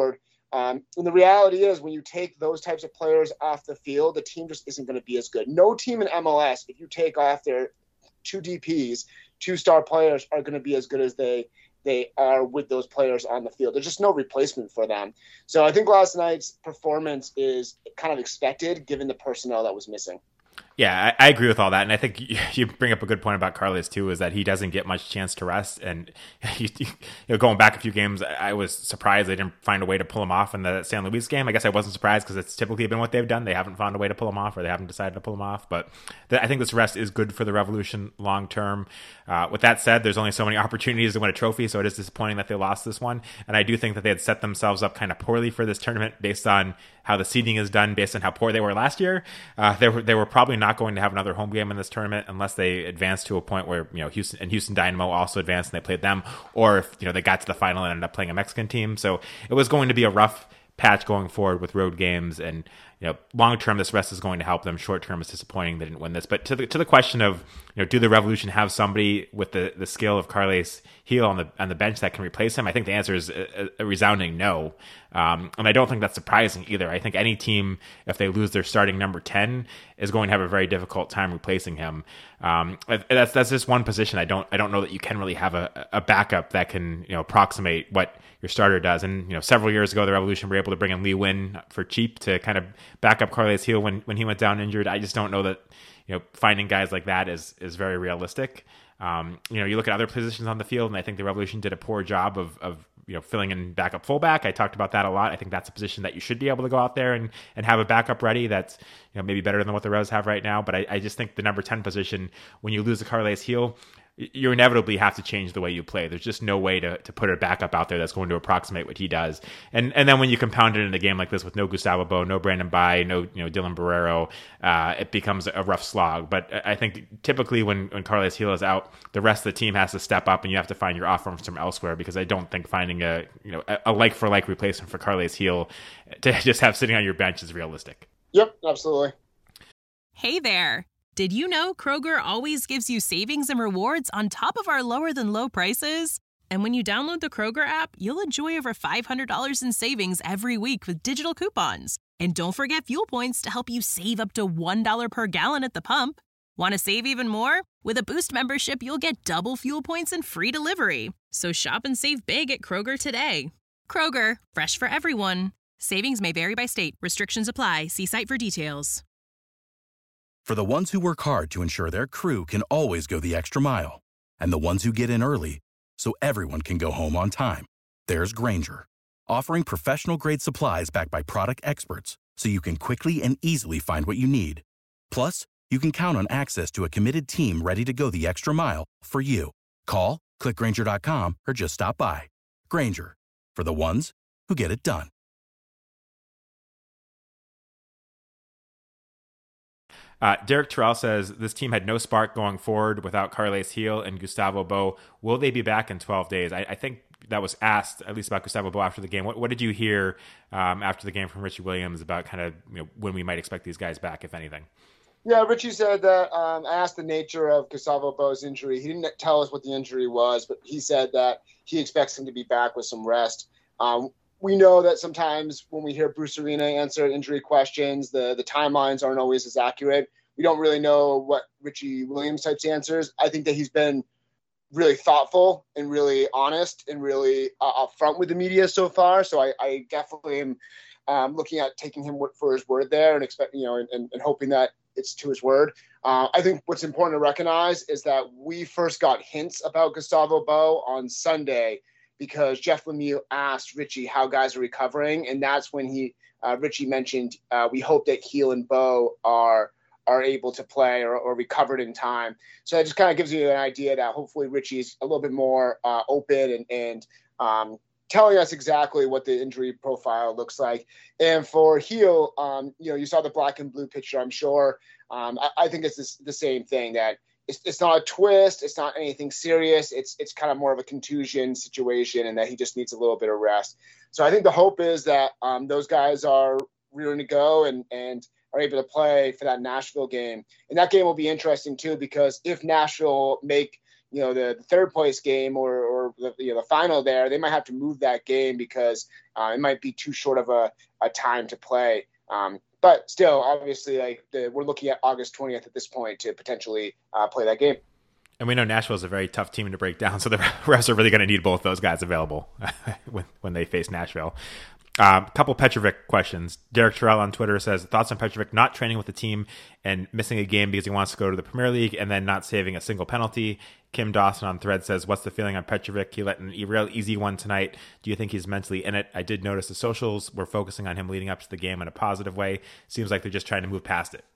Um, and the reality is when you take those types of players off the field, the team just isn't going to be as good. No team in M L S, if you take off their two D Ps, two star players, are going to be as good as they they are with those players on the field. There's just no replacement for them. So I think last night's performance is kind of expected given the personnel that was missing. Yeah, I, I agree with all that. And I think you, you bring up a good point about Carles too, is that he doesn't get much chance to rest. And you, you know, going back a few games, I was surprised they didn't find a way to pull him off in the San Luis game. I guess I wasn't surprised because it's typically been what they've done. They haven't found a way to pull him off, or they haven't decided to pull him off. But th- I think this rest is good for the Revolution long term. Uh, with that said, there's only so many opportunities to win a trophy, so it is disappointing that they lost this one. And I do think that they had set themselves up kind of poorly for this tournament based on how the seeding is done, based on how poor they were last year. Uh, they were they were probably not going to have another home game in this tournament unless they advanced to a point where, you know, Houston and Houston Dynamo also advanced and they played them, or if, you know, they got to the final and ended up playing a Mexican team. So it was going to be a rough patch going forward with road games, and you know, long term this rest is going to help them. Short term, it's disappointing they didn't win this. But to the to the question of, you know, do the Revolution have somebody with the, the skill of Carles Gil on the on the bench that can replace him? I think the answer is a, a resounding no, um, and I don't think that's surprising either. I think any team, if they lose their starting number ten, is going to have a very difficult time replacing him. Um, that's that's just one position. I don't I don't know that you can really have a, a backup that can, you know, approximate what your starter does. And, you know, several years ago, the Revolution were able to bring in Lee Win for cheap to kind of back up Carles Gil when, when he went down injured. I just don't know that, you know, finding guys like that is, is very realistic. Um, you know, you look at other positions on the field, and I think the Revolution did a poor job of, of, you know, filling in backup fullback. I talked about that a lot. I think that's a position that you should be able to go out there and, and have a backup ready that's, you know, maybe better than what the Revs have right now. But I, I just think the number ten position, when you lose the Carles Gil, you inevitably have to change the way you play. There's just no way to, to put a backup out there that's going to approximate what he does. And and then when you compound it in a game like this with no Gustavo Bo, no Brandon Bai, no, you know, Dylan Barrero, uh, it becomes a rough slog. But I think typically when, when Carles Gil is out, the rest of the team has to step up, and you have to find your offense from elsewhere, because I don't think finding a, you know, a like for like replacement for Carles Gil to just have sitting on your bench is realistic. Yep, absolutely. Hey there. Did you know Kroger always gives you savings and rewards on top of our lower than low prices? And when you download the Kroger app, you'll enjoy over five hundred dollars in savings every week with digital coupons. And don't forget fuel points to help you save up to one dollar per gallon at the pump. Want to save even more? With a Boost membership, you'll get double fuel points and free delivery. So shop and save big at Kroger today. Kroger, fresh for everyone. Savings may vary by state. Restrictions apply. See site for details. For the ones who work hard to ensure their crew can always go the extra mile, and the ones who get in early so everyone can go home on time, there's Grainger, offering professional-grade supplies backed by product experts so you can quickly and easily find what you need. Plus, you can count on access to a committed team ready to go the extra mile for you. Call, click Grainger dot com, or just stop by. Grainger, for the ones who get it done. Uh, Derek Terrell says this team had no spark going forward without Carles Gil and Gustavo Bo. Will they be back in twelve days? I, I think that was asked at least about Gustavo Bo after the game. What, what did you hear um, after the game from Richie Williams about kind of, you know, when we might expect these guys back, if anything? Yeah, Richie said that, um, asked the nature of Gustavo Bo's injury. He didn't tell us what the injury was, but he said that he expects him to be back with some rest. Um, We know that sometimes when we hear Bruce Arena answer injury questions, the, the timelines aren't always as accurate. We don't really know what Richie Williams types answers. I think that he's been really thoughtful and really honest and really uh, upfront with the media so far. So I, I definitely am um, looking at taking him for his word there and expect, you know, and, and, and hoping that it's to his word. Uh, I think what's important to recognize is that we first got hints about Gustavo Bo on Sunday, because Jeff Lemieux asked Richie how guys are recovering, and that's when he uh, Richie mentioned uh, we hope that Gil and Bo are are able to play or, or recovered in time. So that just kind of gives you an idea that hopefully Richie's a little bit more uh, open and and um, telling us exactly what the injury profile looks like. And for Gil, um, you know, you saw the black and blue picture, I'm sure. Um, I, I think it's this, the same thing, that It's, it's not a twist. It's not anything serious. It's it's kind of more of a contusion situation, and that he just needs a little bit of rest. So I think the hope is that um, those guys are ready to go and and are able to play for that Nashville game. And that game will be interesting too, because if Nashville make you know, the, the third place game or, or the, you know, the final there, they might have to move that game because uh, it might be too short of a, a time to play. Um, but still, obviously, like the, we're looking at August twentieth at this point to potentially uh, play that game. And we know Nashville is a very tough team to break down, so the refs are really going to need both those guys available when, when they face Nashville. A um, couple Petrovic questions. Derek Terrell on Twitter says, thoughts on Petrovic not training with the team and missing a game because he wants to go to the Premier League and then not saving a single penalty. Kim Dawson on Thread says, what's the feeling on Petrovic? He let an real easy one tonight. Do you think he's mentally in it? I did notice the socials were focusing on him leading up to the game in a positive way. Seems like they're just trying to move past it.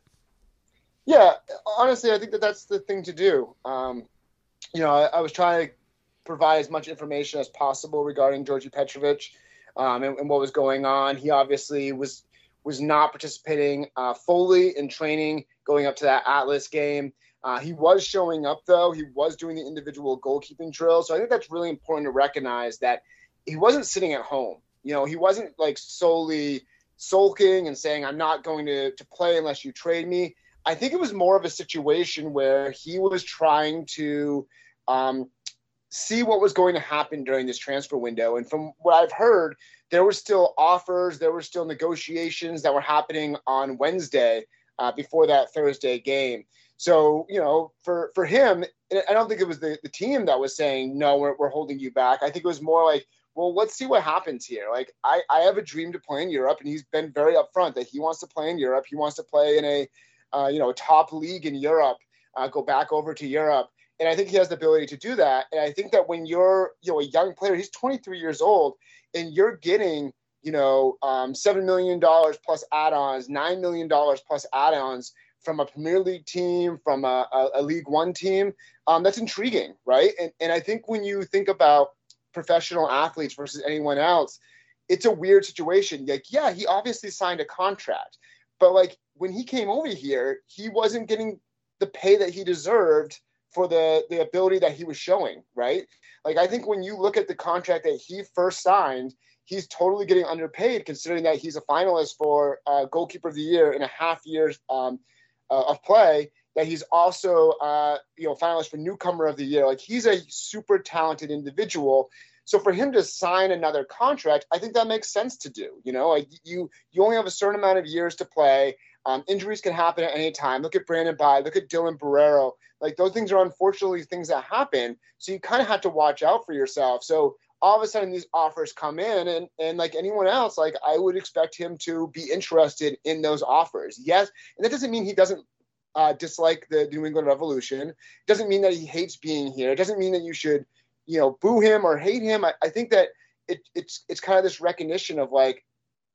Yeah, honestly, I think that that's the thing to do. Um, you know, I, I was trying to provide as much information as possible regarding Djordje Petrovic. Um, and, and what was going on. He obviously was was not participating uh, fully in training going up to that Atlas game. Uh, he was showing up, though. He was doing the individual goalkeeping drills. So I think that's really important to recognize that he wasn't sitting at home. You know, he wasn't like solely sulking and saying, I'm not going to, to play unless you trade me. I think it was more of a situation where he was trying to um, – see what was going to happen during this transfer window. And from what I've heard, there were still offers, there were still negotiations that were happening on Wednesday uh, before that Thursday game. So, you know, for, for him, I don't think it was the, the team that was saying, no, we're, we're holding you back. I think it was more like, well, let's see what happens here. Like, I, I have a dream to play in Europe, and he's been very upfront that he wants to play in Europe. He wants to play in a, uh, you know, a top league in Europe, uh, go back over to Europe. And I think he has the ability to do that. And I think that when you're, you know, a young player, he's twenty-three years old, and you're getting, you know, um, seven million dollars plus add-ons, nine million dollars plus add-ons from a Premier League team, from a, a, a League One team, um, that's intriguing, right? And, and I think when you think about professional athletes versus anyone else, it's a weird situation. Like, yeah, he obviously signed a contract, but like when he came over here, he wasn't getting the pay that he deserved for the, the ability that he was showing, right? Like, I think when you look at the contract that he first signed, he's totally getting underpaid considering that he's a finalist for uh, goalkeeper of the year in a half year um, uh, of play, that he's also, uh, you know, finalist for newcomer of the year. Like, he's a super talented individual. So for him to sign another contract, I think that makes sense to do. You know, like you, you only have a certain amount of years to play. Um, injuries can happen at any time. Look at Brandon Bye, look at Dylan Barrero. Like, those things are unfortunately things that happen. So you kind of have to watch out for yourself. So all of a sudden these offers come in, and, and like anyone else, like I would expect him to be interested in those offers. Yes. And that doesn't mean he doesn't uh, dislike the New England Revolution. It doesn't mean that he hates being here. It doesn't mean that you should, you know, boo him or hate him. I, I think that it, it's, it's kind of this recognition of like,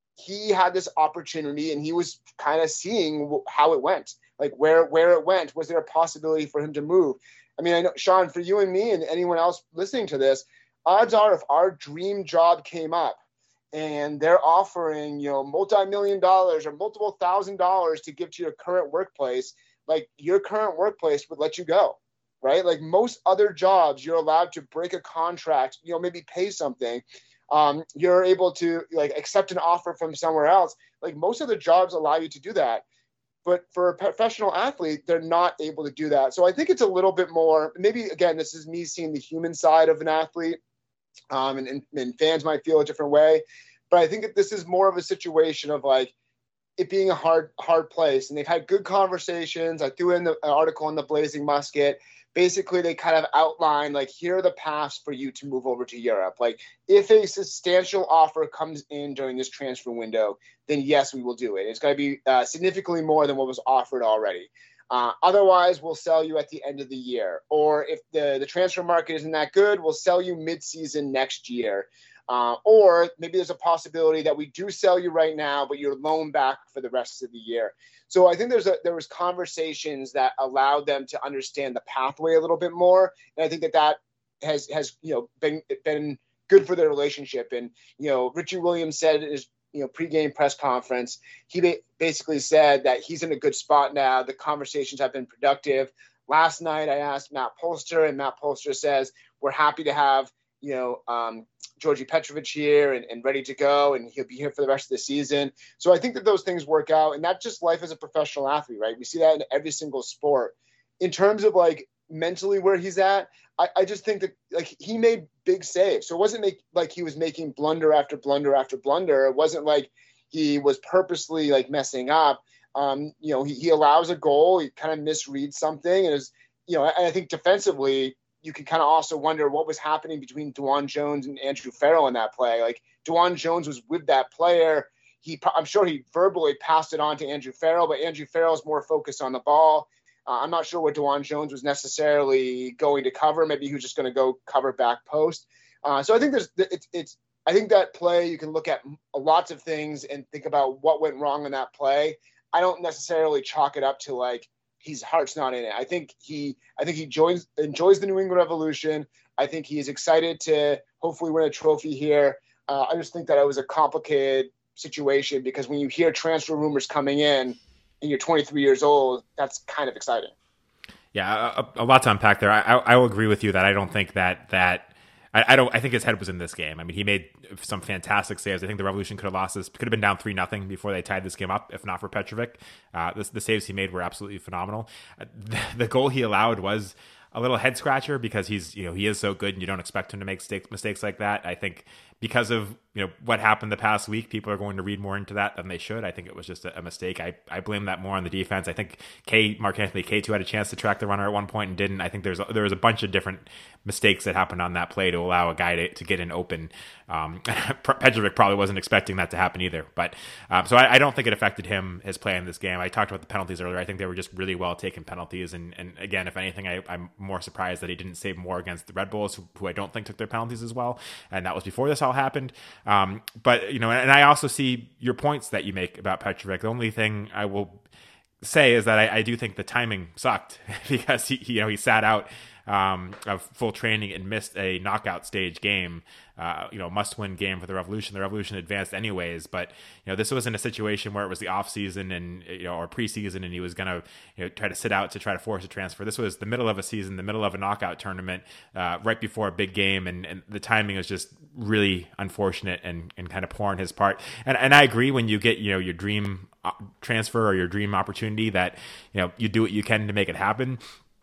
he had this opportunity and he was kind of seeing how it went, like where, where it went. Was there a possibility for him to move? I mean, I know, Sean, for you and me and anyone else listening to this, odds are if our dream job came up and they're offering, you know, multi-million dollars or multiple thousand dollars to give to your current workplace, like your current workplace would let you go, right? Like most other jobs, you're allowed to break a contract, you know, maybe pay something. Um, you're able to like accept an offer from somewhere else. Like most of the jobs allow you to do that. But for a professional athlete, they're not able to do that. So I think it's a little bit more, maybe again, this is me seeing the human side of an athlete, um, and, and, and fans might feel a different way. But I think that this is more of a situation of like it being a hard, hard place. And they've had good conversations. I threw in the, an article in the Blazing Musket. Basically, they kind of outline, like, here are the paths for you to move over to Europe. Like, if a substantial offer comes in during this transfer window, then yes, we will do it. It's going to be uh, significantly more than what was offered already. Uh, otherwise, we'll sell you at the end of the year. Or if the, the transfer market isn't that good, we'll sell you mid-season next year. Uh, or maybe there's a possibility that we do sell you right now, but you're loaned back for the rest of the year. So I think there's a, there was conversations that allowed them to understand the pathway a little bit more. And I think that that has, has, you know, been, been good for their relationship. And, you know, Richie Williams said in his, you know, pregame press conference, he ba- basically said that he's in a good spot now. The conversations have been productive. Last night I asked Matt Polster, and Matt Polster says, we're happy to have, you know, um, Djordje Petrovic here and, and ready to go, and he'll be here for the rest of the season. So I think that those things work out, and that's just life as a professional athlete, right? We see that in every single sport. In terms of like mentally where he's at. I, I just think that like he made big saves. So it wasn't make, like he was making blunder after blunder after blunder. It wasn't like he was purposely like messing up. Um, you know, he, he allows a goal. He kind of misreads something. And is, you know, and I think defensively, you can kind of also wonder what was happening between DeJuan Jones and Andrew Farrell in that play. Like DeJuan Jones was with that player. He, I'm sure he verbally passed it on to Andrew Farrell, but Andrew Farrell's more focused on the ball. Uh, I'm not sure what DeJuan Jones was necessarily going to cover. Maybe he was just going to go cover back post. Uh, so I think there's, it's, it's, I think that play, you can look at lots of things and think about what went wrong in that play. I don't necessarily chalk it up to like his heart's not in it. I think he, I think he joins, enjoys the New England Revolution. I think he is excited to hopefully win a trophy here. Uh, I just think that it was a complicated situation because when you hear transfer rumors coming in, and you're twenty-three years old, that's kind of exciting. Yeah, a, a lot to unpack there. I, I, I will agree with you that I don't think that that I, I don't. I think his head was in this game. I mean, he made some fantastic saves. I think the Revolution could have lost this. Could have been down three nothing before they tied this game up, if not for Petrovic. Uh, the, the saves he made were absolutely phenomenal. Uh, the, the goal he allowed was a little head scratcher because he's you know he is so good, and you don't expect him to make mistakes mistakes like that. I think because of you know what happened the past week, people are going to read more into that than they should. I think it was just a, a mistake. I, I blame that more on the defense. I think K Mark Anthony K two had a chance to track the runner at one point and didn't. I think there's a, there was a bunch of different mistakes that happened on that play to allow a guy to, to get in open. Um, Petrovic probably wasn't expecting that to happen either. But um, so I, I don't think it affected him his play in this game. I talked about the penalties earlier. I think they were just really well taken penalties. And and again, if anything, I, I'm more surprised that he didn't save more against the Red Bulls, who, who I don't think took their penalties as well. And that was before this all happened. Um, but, you know, and I also see your points that you make about Petrovic. The only thing I will say is that I, I do think the timing sucked because he, he, you know, he sat out um, of full training and missed a knockout stage game, uh, you know, must-win game for the Revolution. The Revolution advanced anyways, but you know, this wasn't a situation where it was the off season and you know, or preseason, and he was gonna you know try to sit out to try to force a transfer. This was the middle of a season, the middle of a knockout tournament, uh, right before a big game, and, and the timing was just really unfortunate and, and kind of poor on his part. And and I agree when you get you know your dream transfer or your dream opportunity that you know you do what you can to make it happen.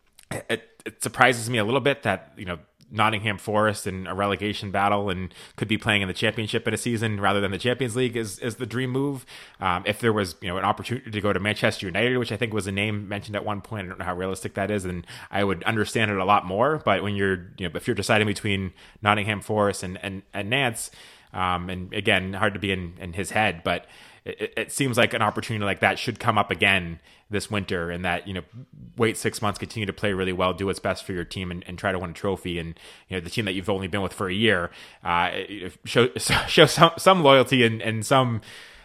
It, it surprises me a little bit that you know Nottingham Forest in a relegation battle and could be playing in the championship in a season rather than the Champions League is, is the dream move. Um, if there was you know an opportunity to go to Manchester United, which I think was a name mentioned at one point, I don't know how realistic that is, and I would understand it a lot more. But when you're you know if you're deciding between Nottingham Forest and and, and Nantes, um, and again hard to be in, in his head, but it, it seems like an opportunity like that should come up again this winter, and that, you know, wait six months, continue to play really well, do what's best for your team, and, and try to win a trophy. And, you know, the team that you've only been with for a year, uh, show, show some, some loyalty and, and some,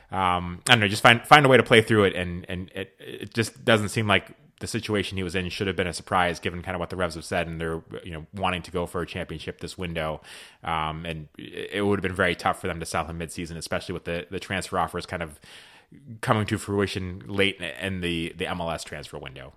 um, I don't know, just find, find a way to play through it. And, and it, it just doesn't seem like the situation he was in should have been a surprise given kind of what the Revs have said, and they're, you know, wanting to go for a championship this window. Um, and it would have been very tough for them to sell him midseason, especially with the, the transfer offers kind of coming to fruition late in the, the M L S transfer window.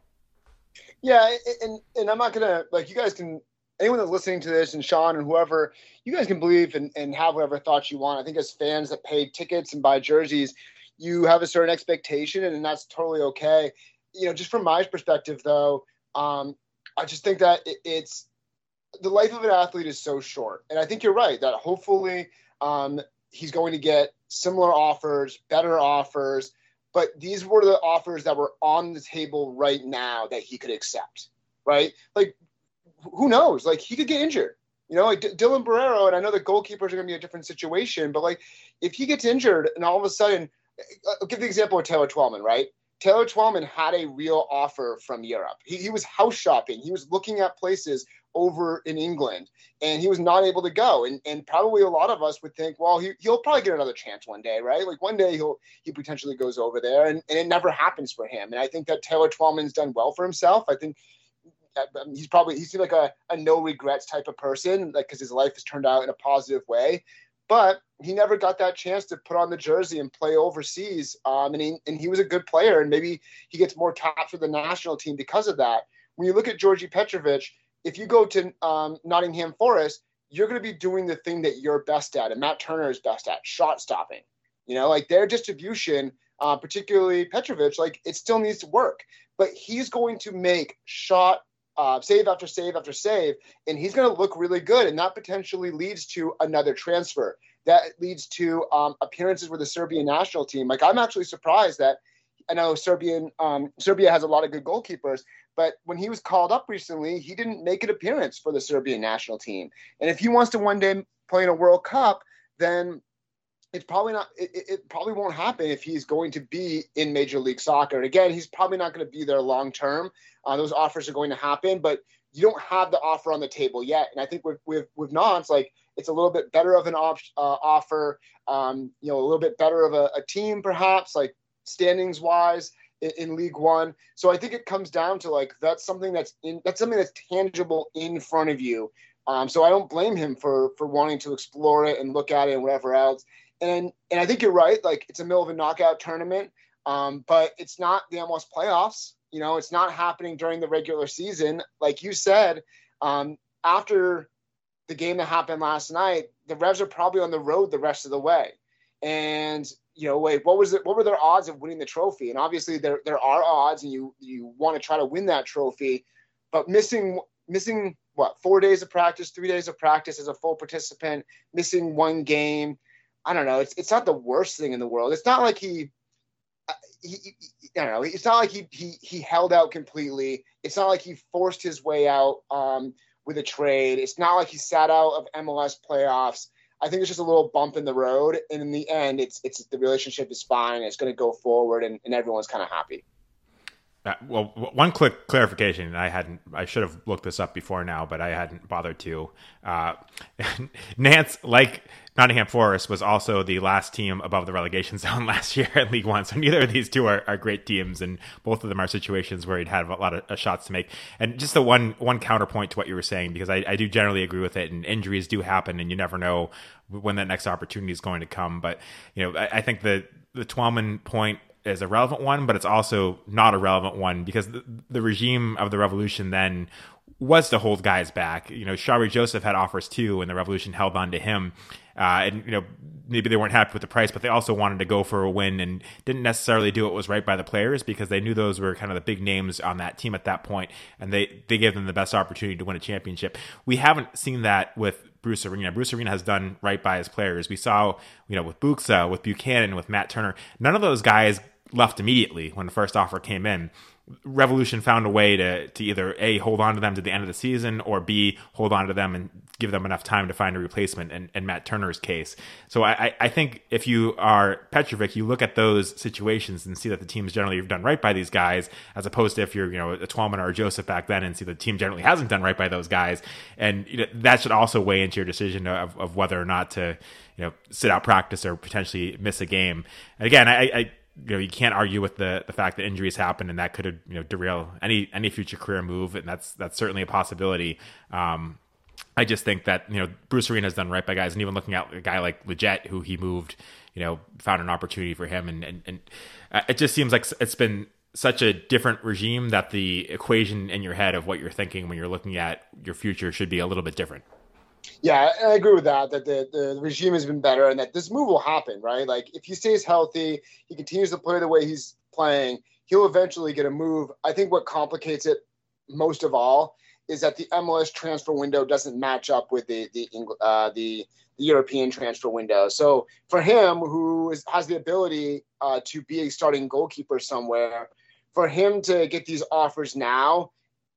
Yeah. And, and I'm not going to, like, you guys can, anyone that's listening to this and Sean and whoever, you guys can believe and, and have whatever thoughts you want. I think as fans that pay tickets and buy jerseys, you have a certain expectation, and that's totally okay. You know, just from my perspective though, um, I just think that it, it's, the life of an athlete is so short. And I think you're right that hopefully um, he's going to get similar offers, better offers, but these were the offers that were on the table right now that he could accept, right? Like, who knows? Like, he could get injured, you know, like D- Dylan Barrero, and I know the goalkeepers are going to be a different situation, but like, if he gets injured and all of a sudden, I'll give the example of Taylor Twellman, right? Taylor Twellman had a real offer from Europe. He, he was house shopping. He was looking at places over in England, and he was not able to go. And and probably a lot of us would think, well, he, he'll probably get another chance one day, right? Like one day he'll he potentially goes over there, and, and it never happens for him. And I think that Taylor Twellman's done well for himself. I think he's probably, he seemed like a, a no regrets type of person, like, because his life has turned out in a positive way. But he never got that chance to put on the jersey and play overseas. Um, and, he, and he was a good player, and maybe he gets more taps for the national team because of that. When you look at Djordje Petrovic, if you go to um, Nottingham Forest, you're going to be doing the thing that you're best at, and Matt Turner is best at, shot stopping. You know, like their distribution, uh, particularly Petrovic, like it still needs to work. But he's going to make shot uh, save after save after save, and he's going to look really good. And that potentially leads to another transfer. That leads to um, appearances with the Serbian national team. Like, I'm actually surprised that I know Serbian um, Serbia has a lot of good goalkeepers, but when he was called up recently, he didn't make an appearance for the Serbian national team. And if he wants to one day play in a World Cup, then it's probably not. It, it probably won't happen if he's going to be in Major League Soccer. And again, he's probably not going to be there long term. Uh, those offers are going to happen, but you don't have the offer on the table yet. And I think with with with Nantes, like, it's a little bit better of an op- uh, offer. Um, you know, a little bit better of a, a team, perhaps, like standings wise in, in League One. So I think it comes down to, like, that's something that's in that's something that's tangible in front of you. Um, so I don't blame him for for wanting to explore it and look at it and whatever else. And and I think you're right. Like, it's a middle of a knockout tournament, um, but it's not the M L S playoffs. You know, it's not happening during the regular season. Like you said, um, after the game that happened last night, the Revs are probably on the road the rest of the way. And, you know, wait, what was it? What were their odds of winning the trophy? And obviously there there are odds, and you you want to try to win that trophy, but missing missing what four days of practice, three days of practice as a full participant, missing one game. I don't know. It's it's not the worst thing in the world. It's not like he, he, he I don't know. It's not like he he he held out completely. It's not like he forced his way out um, with a trade. It's not like he sat out of M L S playoffs. I think it's just a little bump in the road, and in the end, it's it's the relationship is fine. It's going to go forward, and, and everyone's kind of happy. Uh, well, one quick clarification. I hadn't, I should have looked this up before now, but I hadn't bothered to. Uh, Nantes, like Nottingham Forest, was also the last team above the relegation zone last year in League One. So neither of these two are, are great teams, and both of them are situations where he'd have a lot of uh, shots to make. And just the one one counterpoint to what you were saying, because I, I do generally agree with it, and injuries do happen, and you never know when that next opportunity is going to come. But, you know, I, I think the the Twellman point is a relevant one, but it's also not a relevant one, because the, the regime of the Revolution then was to hold guys back. You know, Shari Joseph had offers too, and the Revolution held on to him. Uh, and, you know, maybe they weren't happy with the price, but they also wanted to go for a win and didn't necessarily do what was right by the players, because they knew those were kind of the big names on that team at that point, and they, they gave them the best opportunity to win a championship. We haven't seen that with Bruce Arena. Bruce Arena has done right by his players. We saw, you know, with Buxa, with Buchanan, with Matt Turner, none of those guys left immediately when the first offer came in. Revolution found a way to to either A, hold on to them to the end of the season, or B, hold on to them and give them enough time to find a replacement in, in Matt Turner's case. So I, I think if you are Petrovic, you look at those situations and see that the teams generally have done right by these guys, as opposed to if you're, you know, a Twellman or a Joseph back then and see the team generally hasn't done right by those guys. And, you know, that should also weigh into your decision of, of whether or not to, you know, sit out practice or potentially miss a game. And again, I, I you know, you can't argue with the the fact that injuries happen, and that could, you know, derail any any future career move, and that's that's certainly a possibility. Um, I just think that, you know, Bruce Arena has done right by guys, and even looking at a guy like Leggett, who he moved, you know, found an opportunity for him, and and, and it just seems like it's been such a different regime that the equation in your head of what you're thinking when you're looking at your future should be a little bit different. Yeah, I agree with that, that the, the regime has been better and that this move will happen, right? Like, if he stays healthy, he continues to play the way he's playing, he'll eventually get a move. I think what complicates it most of all is that the M L S transfer window doesn't match up with the the uh, the, the European transfer window. So for him, who is, has the ability uh, to be a starting goalkeeper somewhere, for him to get these offers now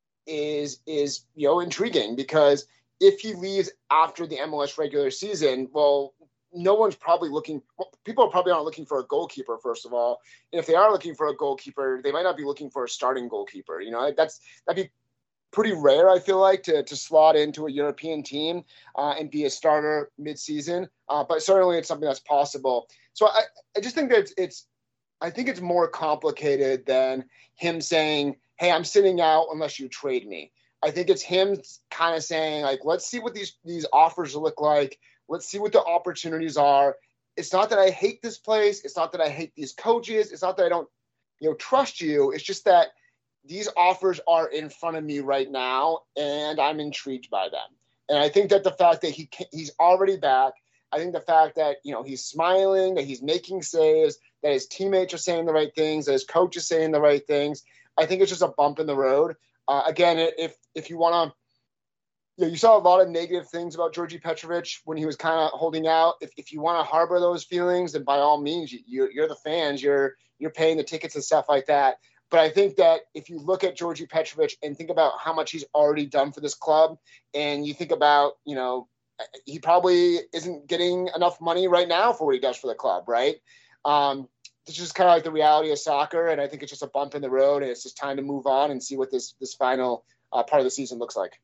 is is you know intriguing, because if he leaves after the M L S regular season, well, no one's probably looking well, – people probably aren't looking for a goalkeeper, first of all. And if they are looking for a goalkeeper, they might not be looking for a starting goalkeeper. You know, that's that'd be pretty rare, I feel like, to to slot into a European team uh, and be a starter midseason. Uh, but certainly it's something that's possible. So I, I just think that it's, it's – I think it's more complicated than him saying, hey, I'm sitting out unless you trade me. I think it's him kind of saying, like, let's see what these these offers look like. Let's see what the opportunities are. It's not that I hate this place. It's not that I hate these coaches. It's not that I don't, you know, trust you. It's just that these offers are in front of me right now, and I'm intrigued by them. And I think that the fact that he he's already back, I think the fact that, you know, he's smiling, that he's making saves, that his teammates are saying the right things, that his coach is saying the right things, I think it's just a bump in the road. Uh, again, if if you want to, you know, you saw a lot of negative things about Georgi Petrovic when he was kind of holding out. If if you want to harbor those feelings, then by all means, you, you're, you're the fans. You're you're paying the tickets and stuff like that. But I think that if you look at Georgi Petrovic and think about how much he's already done for this club, and you think about, you know, he probably isn't getting enough money right now for what he does for the club, right? Um, it's just kind of like the reality of soccer, and I think it's just a bump in the road, and it's just time to move on and see what this this final uh, part of the season looks like.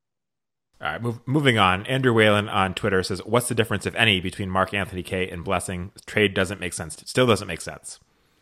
All right, move, moving on. Andrew Whalen on Twitter says, what's the difference, if any, between Mark-Anthony Kaye and Blessing? Trade doesn't make sense. It still doesn't make sense.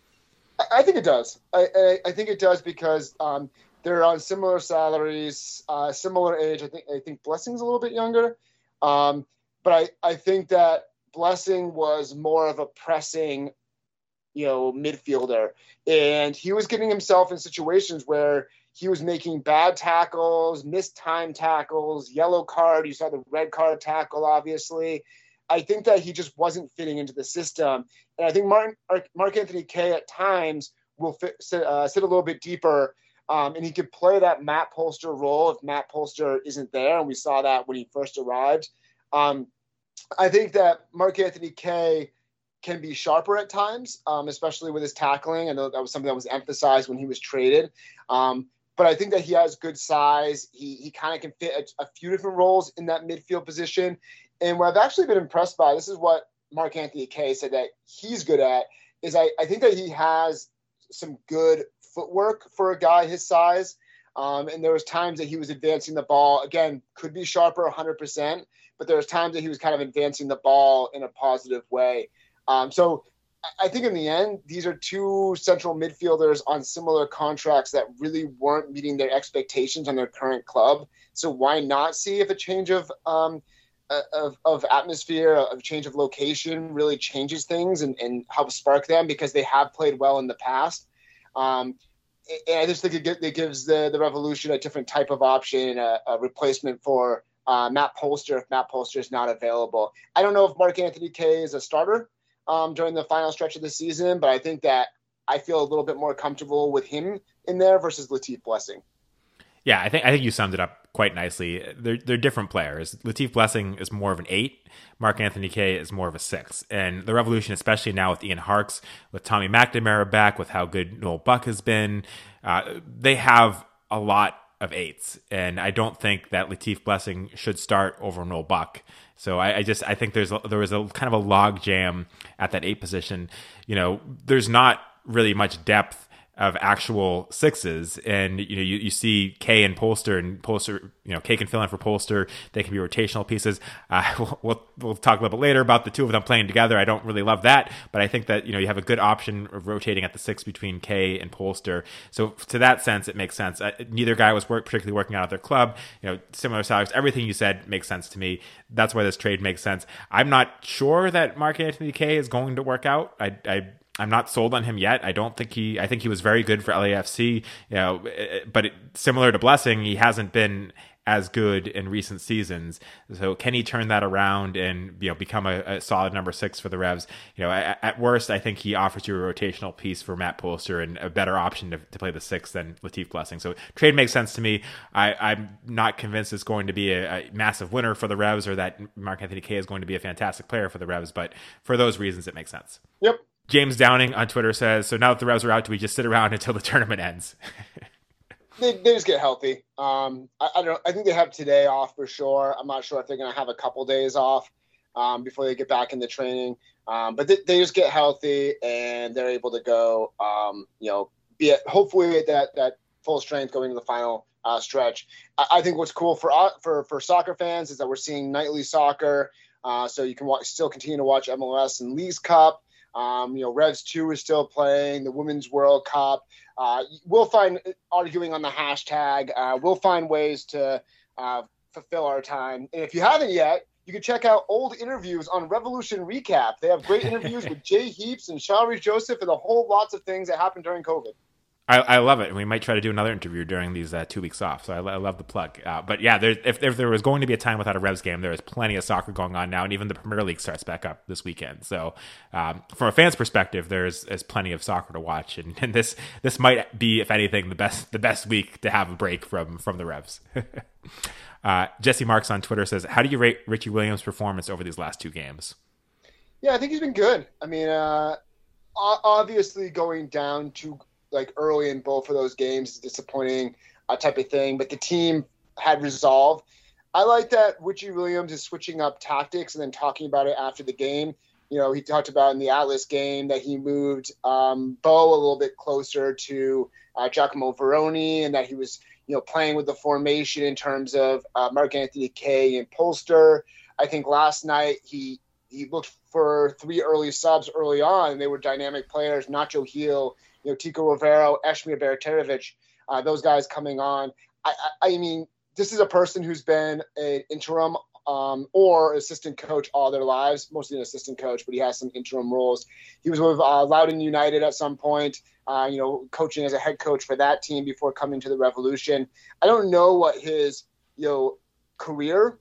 I think it does. I, I, I think it does because um, they're on similar salaries, uh, similar age. I think I think Blessing's a little bit younger, um, but I, I think that Blessing was more of a pressing, you know, midfielder, and he was getting himself in situations where he was making bad tackles, missed time tackles, yellow card. You saw the red card tackle, obviously. I think that he just wasn't fitting into the system. And I think Mark, Mark-Anthony Kaye at times will fit, sit, uh, sit a little bit deeper, um, and he could play that Matt Polster role if Matt Polster isn't there, and we saw that when he first arrived. Um, I think that Mark-Anthony Kaye can be sharper at times, um, especially with his tackling. I know that was something that was emphasized when he was traded. Um, but I think that he has good size. He he kind of can fit a, a few different roles in that midfield position. And what I've actually been impressed by, this is what Mark-Anthony Kaye said that he's good at, is I, I think that he has some good footwork for a guy his size. Um, and there was times that he was advancing the ball. Again, could be sharper one hundred percent, but there was times that he was kind of advancing the ball in a positive way. Um, so I think in the end, these are two central midfielders on similar contracts that really weren't meeting their expectations on their current club. So why not see if a change of um, of, of atmosphere, a change of location really changes things and, and helps spark them, because they have played well in the past. Um, and I just think it, it gives the, the Revolution a different type of option, a, a replacement for uh, Matt Polster if Matt Polster is not available. I don't know if Mark-Anthony Kaye is a starter um, during the final stretch of the season, but I think that I feel a little bit more comfortable with him in there versus Latif Blessing. Yeah, I think I think you summed it up quite nicely. They're they're different players. Latif Blessing is more of an eight. Mark-Anthony Kaye is more of a six. And the Revolution, especially now with Ian Harkes, with Tommy McNamara back, with how good Noel Buck has been, uh, they have a lot of eights. And I don't think that Latif Blessing should start over Noel Buck. So I, I just I think there's a, there was a kind of a log jam at that eight position. You know, there's not really much depth of actual sixes, and you know you, you see Kaye and Polster, and Polster, you know, Kaye can fill in for Polster. They can be rotational pieces. Uh, we'll, we'll we'll talk a little bit later about the two of them playing together. I don't really love that, but I think that you know you have a good option of rotating at the six between Kaye and Polster. So to that sense, it makes sense. Uh, neither guy was work, particularly working out of their club. You know, similar salaries. Everything you said makes sense to me. That's why this trade makes sense. I'm not sure that Mark-Anthony Kaye is going to work out. I I. I'm not sold on him yet. I don't think he, I think he was very good for L A F C, you know, but it, similar to Blessing, he hasn't been as good in recent seasons. So can he turn that around and, you know, become a, a solid number six for the Revs? You know, at, at worst, I think he offers you a rotational piece for Matt Polster and a better option to, to play the six than Latif Blessing. So trade makes sense to me. I, I'm not convinced it's going to be a, a massive winner for the Revs or that Mark-Anthony Kaye is going to be a fantastic player for the Revs, but for those reasons, it makes sense. Yep. James Downing on Twitter says, so now that the Revs are out, do we just sit around until the tournament ends? they, they just get healthy. Um, I, I don't know. I think they have today off for sure. I'm not sure if they're going to have a couple days off um, before they get back into training. Um, but they, they just get healthy and they're able to go, um, you know, be at, hopefully at that, that full strength going into the final uh, stretch. I, I think what's cool for, uh, for, for soccer fans is that we're seeing nightly soccer. Uh, so you can watch, still continue to watch M L S and Leagues Cup. Um, you know, Revs two is still playing, the Women's World Cup. Uh, we'll find arguing on the hashtag. Uh, we'll find ways to uh, fulfill our time. And if you haven't yet, you can check out old interviews on Revolution Recap. They have great interviews with Jay Heaps and Shari Joseph and a whole lots of things that happened during COVID. I, I love it, and we might try to do another interview during these uh, two weeks off. So I, I love the plug. Uh, but yeah, there, if, if there was going to be a time without a Revs game, there is plenty of soccer going on now, and even the Premier League starts back up this weekend. So um, from a fan's perspective, there's, there's plenty of soccer to watch, and, and this this might be, if anything, the best the best week to have a break from from the Revs. uh, Jesse Marks on Twitter says, "How do you rate Richie Williams' performance over these last two games?" Yeah, I think he's been good. I mean, uh, obviously going down to like early in both of those games is disappointing uh, type of thing, but the team had resolve. I like that Richie Williams is switching up tactics and then talking about it after the game. You know, he talked about in the Atlas game that he moved um, Bo a little bit closer to uh, Giacomo Veroni, and that he was, you know, playing with the formation in terms of uh, Mark Anthony Kaye and Polster. I think last night he he looked for three early subs early on, and they were dynamic players: Nacho Gil, you know, Tico Rivero, Eshmir Berterovich, uh, those guys coming on. I, I, I mean, this is a person who's been an interim um, or assistant coach all their lives, mostly an assistant coach, but he has some interim roles. He was with uh, Loudoun United at some point, uh, you know, coaching as a head coach for that team before coming to the Revolution. I don't know what his, you know, career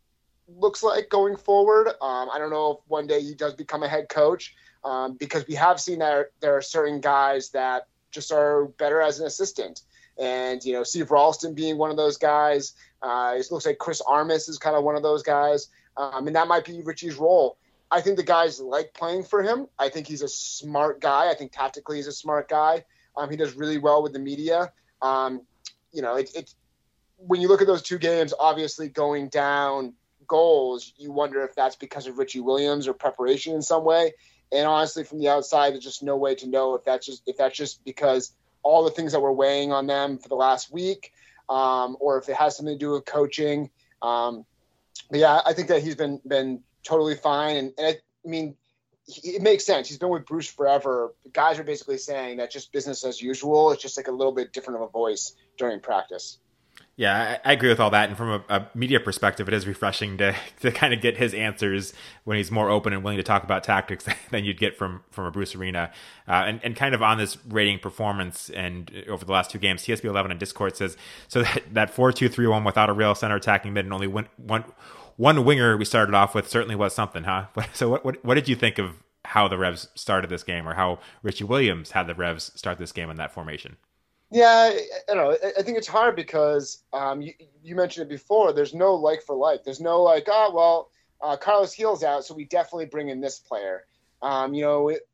looks like going forward. Um, I don't know if one day he does become a head coach. Um, because we have seen that there are certain guys that just are better as an assistant. And, you know, Steve Ralston being one of those guys. Uh, it looks like Chris Armas is kind of one of those guys. Um, and that might be Richie's role. I think the guys like playing for him. I think he's a smart guy. I think tactically he's a smart guy. Um, he does really well with the media. Um, you know, it, it, when you look at those two games, obviously going down goals, you wonder if that's because of Richie Williams or preparation in some way. And honestly, from the outside, there's just no way to know if that's just if that's just because all the things that were weighing on them for the last week, um, or if it has something to do with coaching. Um, but yeah, I think that he's been been totally fine, and, and I, I mean, he, it makes sense. He's been with Bruce forever. The guys are basically saying that just business as usual. It's just like a little bit different of a voice during practice. Yeah, I, I agree with all that. And from a, a media perspective, it is refreshing to to kind of get his answers when he's more open and willing to talk about tactics than you'd get from, from a Bruce Arena. Uh, and, and kind of on this rating performance and over the last two games, T S B eleven on Discord says, so that, that four two three one without a real center attacking mid and only one, one, one winger we started off with certainly was something, huh? So what, what, what did you think of how the Revs started this game, or how Richie Williams had the Revs start this game in that formation? Yeah, I don't know. I think it's hard because um, you, you mentioned it before. There's no like for like. There's no like, oh, well, uh, Carlos Gil's out, so we definitely bring in this player. Um, you know, it,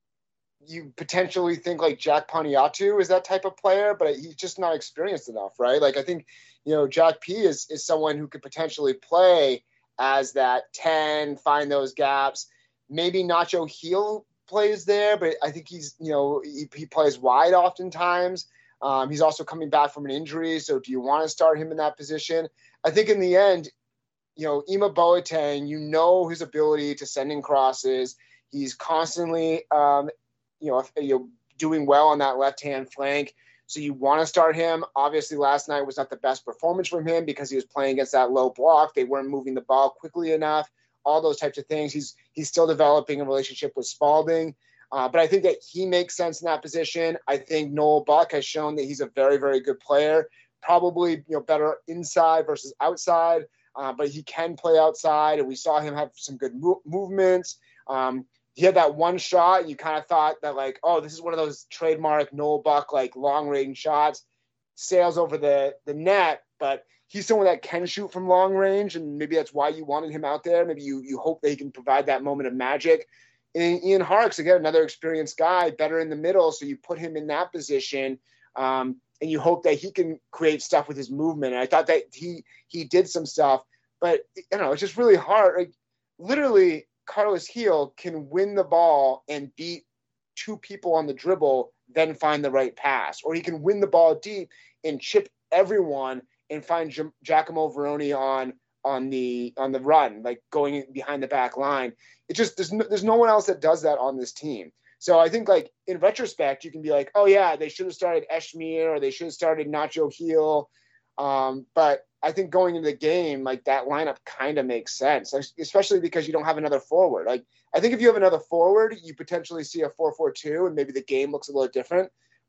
you potentially think like Jack Poniatu is that type of player, but he's just not experienced enough, right? Like I think, you know, Jack P is, is someone who could potentially play as that ten, find those gaps. Maybe Nacho Gil plays there, but I think he's, you know, he, he plays wide oftentimes. Um, he's also coming back from an injury, so do you want to start him in that position? I think in the end, you know, Ima Boateng, you know his ability to send in crosses. He's constantly, um, you know, you know, doing well on that left-hand flank. So you want to start him. Obviously, last night was not the best performance from him because he was playing against that low block. They weren't moving the ball quickly enough. All those types of things. He's he's still developing a relationship with Spalding. Uh, but I think that he makes sense in that position. I think Noel Buck has shown that he's a very, very good player. Probably, you know, better inside versus outside, uh, but he can play outside, and we saw him have some good mo- movements. Um, he had that one shot, and you kind of thought that, like, oh, this is one of those trademark Noel Buck, like, long-range shots, sails over the, the net, but he's someone that can shoot from long range, and maybe that's why you wanted him out there. Maybe you you hope that he can provide that moment of magic. And Ian Harkes, again, another experienced guy, better in the middle, so you put him in that position, um, and you hope that he can create stuff with his movement. And I thought that he he did some stuff, but you know, it's just really hard. Like literally, Carlos Gil can win the ball and beat two people on the dribble, then find the right pass, or he can win the ball deep and chip everyone and find J- Giacomo Veroni on on the on the run, like going behind the back line. It just there's no, there's no one else that does that on this team. So I think, like, in retrospect, you can be like, oh yeah, they should have started Eshmir, or they should have started Nacho Gil. Um, but I think going into the game, like, that lineup kind of makes sense, especially because you don't have another forward. Like, I think if you have another forward, you potentially see a four four two, and maybe the game looks a little different.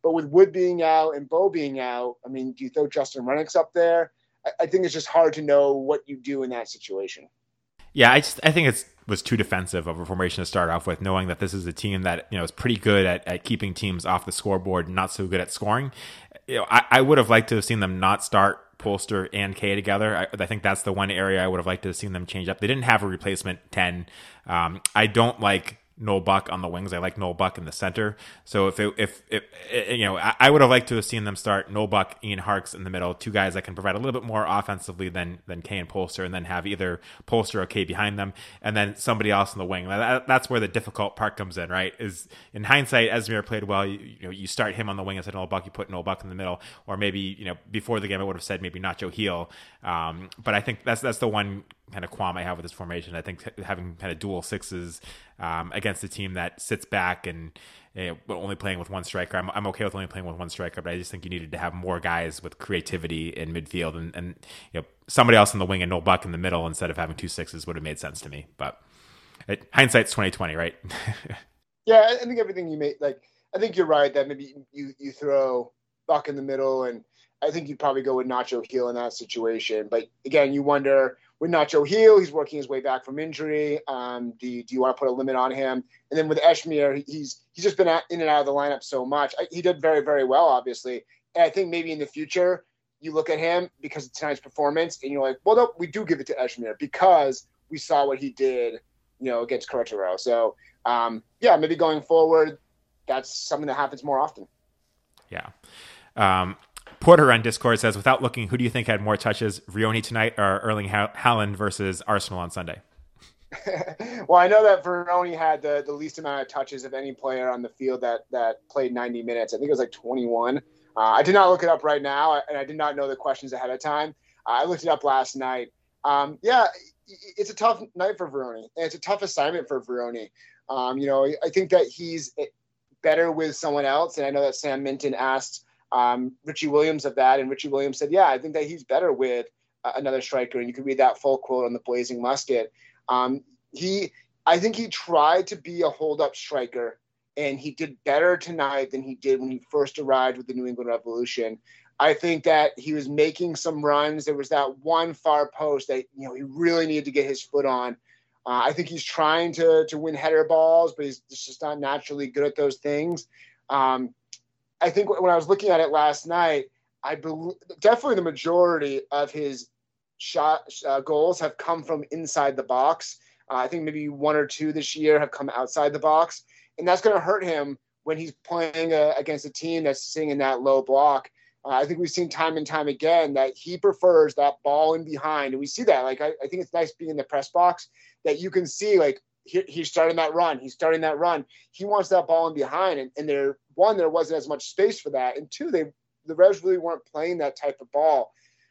But with Wood being out and Bo being out, I mean, do you throw Justin Rennicks up there? I, I think it's just hard to know what you do in that situation. Yeah, I just I think it was too defensive of a formation to start off with, knowing that this is a team that, you know, is pretty good at, at keeping teams off the scoreboard, not so good at scoring. You know, I, I would have liked to have seen them not start Polster and Kay together. I, I think that's the one area I would have liked to have seen them change up. They didn't have a replacement ten. Um, I don't like Noel Buck on the wings. I like Noel Buck in the center. So if it, if, if you know, I, I would have liked to have seen them start Noel Buck, Ian Harkes in the middle, two guys that can provide a little bit more offensively than than Kay and Polster, and then have either Polster or Kay behind them, and then somebody else in the wing. That, that's where the difficult part comes in, right? Is in hindsight, Esmir played well. You, you know, you start him on the wing instead of Noel Buck. You put Noel Buck in the middle, or maybe, you know, before the game I would have said maybe Nacho Heel. Um, but I think that's that's the one kind of qualm I have with this formation. I think having kind of dual sixes um, against a team that sits back and, you know, only playing with one striker. I'm, I'm okay with only playing with one striker, but I just think you needed to have more guys with creativity in midfield, and, and you know, somebody else in the wing and Noel Buck in the middle instead of having two sixes would have made sense to me. But it, hindsight's twenty twenty, right? Yeah, I think everything you made, like, I think you're right that maybe you, you throw Buck in the middle, and I think you'd probably go with Nacho Heel in that situation. But again, you wonder, with Nacho Heel, he's working his way back from injury. Um, do you, do you want to put a limit on him? And then with Esmir, he's he's just been in and out of the lineup so much. I, he did very, very well, obviously. And I think maybe in the future, you look at him because of tonight's performance, and you're like, well, no, we do give it to Esmir because we saw what he did, you know, against Querétaro. So, um, yeah, maybe going forward, that's something that happens more often. Yeah. Um, Porter on Discord says, without looking, who do you think had more touches, Vrioni tonight or Erling Haaland versus Arsenal on Sunday? Well, I know that Vrioni had the, the least amount of touches of any player on the field that that played ninety minutes. I think it was like twenty-one. Uh, I did not look it up right now, and I did not know the questions ahead of time. Uh, I looked it up last night. Um, yeah, it's a tough night for Vrioni, and it's a tough assignment for Vrioni. Um, you know, I think that he's better with someone else, and I know that Sam Minton asked um, Richie Williams of that, and Richie Williams said, yeah, I think that he's better with uh, another striker, and you can read that full quote on the Blazing Musket. Um, he, I think he tried to be a hold-up striker, and he did better tonight than he did when he first arrived with the New England Revolution. I think that he was making some runs. There was that one far post that, you know, he really needed to get his foot on. Uh, I think he's trying to to win header balls, but he's just not naturally good at those things. Um, I think when I was looking at it last night, I believe definitely the majority of his shot uh, goals have come from inside the box. Uh, I think maybe one or two this year have come outside the box, and that's going to hurt him when he's playing uh, against a team that's sitting in that low block. Uh, I think we've seen time and time again that he prefers that ball in behind, and we see that. Like I, I think it's nice being in the press box that you can see, like he, he's starting that run, he's starting that run. He wants that ball in behind, and, and there one there wasn't as much space for that, and two they the Revs really weren't playing that type of ball.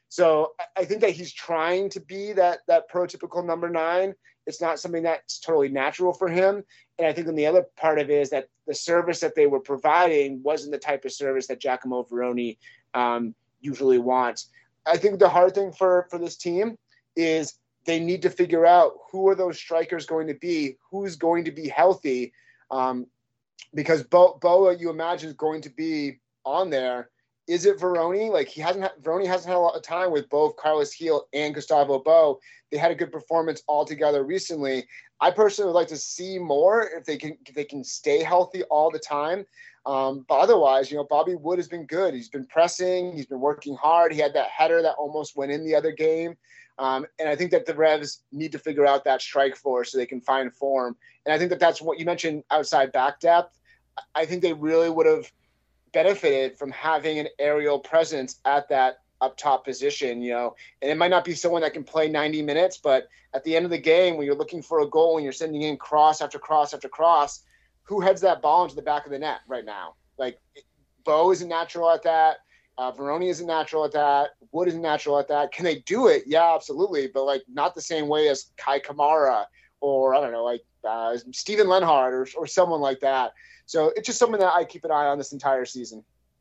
So I think that he's trying to be that that prototypical number nine. It's not something that's totally natural for him. And I think then the other part of it is that the service that they were providing wasn't the type of service that Giacomo Vrioni um, usually wants. I think the hard thing for, for this team is they need to figure out who are those strikers going to be, who's going to be healthy, um, because Bo, Boa, you imagine, is going to be on there. Is it Vrioni? Like he hasn't, Vrioni hasn't had a lot of time with both Carlos Gil and Gustavo Bo. They had a good performance all together recently. I personally would like to see more if they can, if they can stay healthy all the time. Um, but otherwise, you know, Bobby Wood has been good. He's been pressing. He's been working hard. He had that header that almost went in the other game. Um, and I think that the Revs need to figure out that strike force so they can find form. And I think that that's what you mentioned, outside back depth. I think they really would have benefited from having an aerial presence at that up top position, you know, and it might not be someone that can play ninety minutes, but at the end of the game, when you're looking for a goal and you're sending in cross after cross after cross, who heads that ball into the back of the net right now? Like Bo isn't natural at that. Uh, Vrioni isn't natural at that. Wood isn't natural at that. Can they do it? Yeah, absolutely. But like not the same way as Kai Kamara or I don't know, like uh, Steven Lenhard or, or someone like that. So it's just something that I keep an eye on this entire season.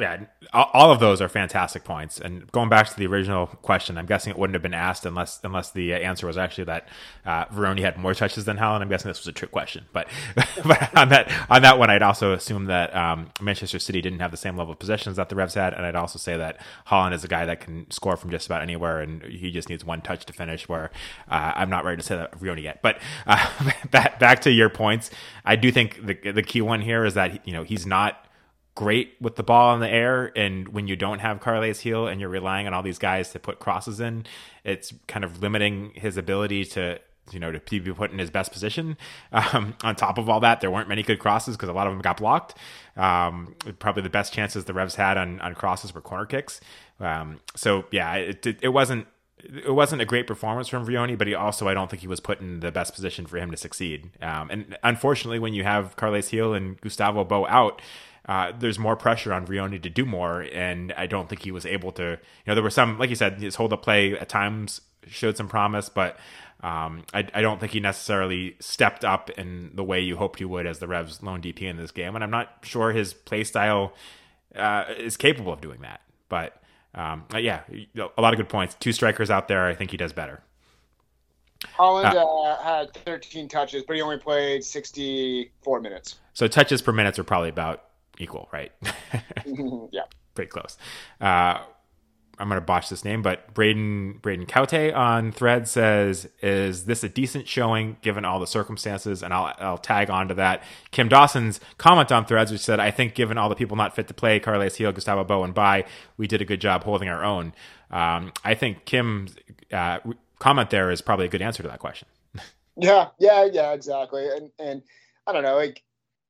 Yeah, all of those are fantastic points. And going back to the original question, I'm guessing it wouldn't have been asked unless unless the answer was actually that uh, Vrioni had more touches than Haaland. I'm guessing this was a trick question. But, but on that on that one, I'd also assume that um, Manchester City didn't have the same level of possessions that the Revs had, and I'd also say that Haaland is a guy that can score from just about anywhere, and he just needs one touch to finish. Where uh, I'm not ready to say that Vrioni yet. But uh, back back to your points, I do think the the key one here is that you know he's not great with the ball in the air, and when you don't have Carles Gil and you're relying on all these guys to put crosses in, it's kind of limiting his ability to you know to be put in his best position. Um, on top of all that, there weren't many good crosses because a lot of them got blocked. Um, probably the best chances the Revs had on, on crosses were corner kicks. Um, so yeah, it, it, it wasn't it wasn't a great performance from Vrioni, but he also, I don't think he was put in the best position for him to succeed. Um, and unfortunately, when you have Carles Gil and Gustavo Bo out, Uh, there's more pressure on Vrioni to do more, and I don't think he was able to. You know, there were some, like you said, his hold-up play at times showed some promise, but um, I, I don't think he necessarily stepped up in the way you hoped he would as the Revs' lone D P in this game, and I'm not sure his play style uh, is capable of doing that. But um, yeah, a lot of good points. Two strikers out there. I think he does better. Haaland uh, uh, had thirteen touches, but he only played sixty-four minutes. So touches per minutes are probably about equal, right? Yeah, pretty close. Uh, I'm going to botch this name, but Braden Braden Caute on Thread says, "Is this a decent showing given all the circumstances?" And I'll I'll tag on to that Kim Dawson's comment on Threads, which said, "I think given all the people not fit to play, Carles Gil, Gustavo Bo, and Bai, we did a good job holding our own." Um, I think Kim's uh, comment there is probably a good answer to that question. Yeah, yeah, yeah, exactly. And and I don't know, like.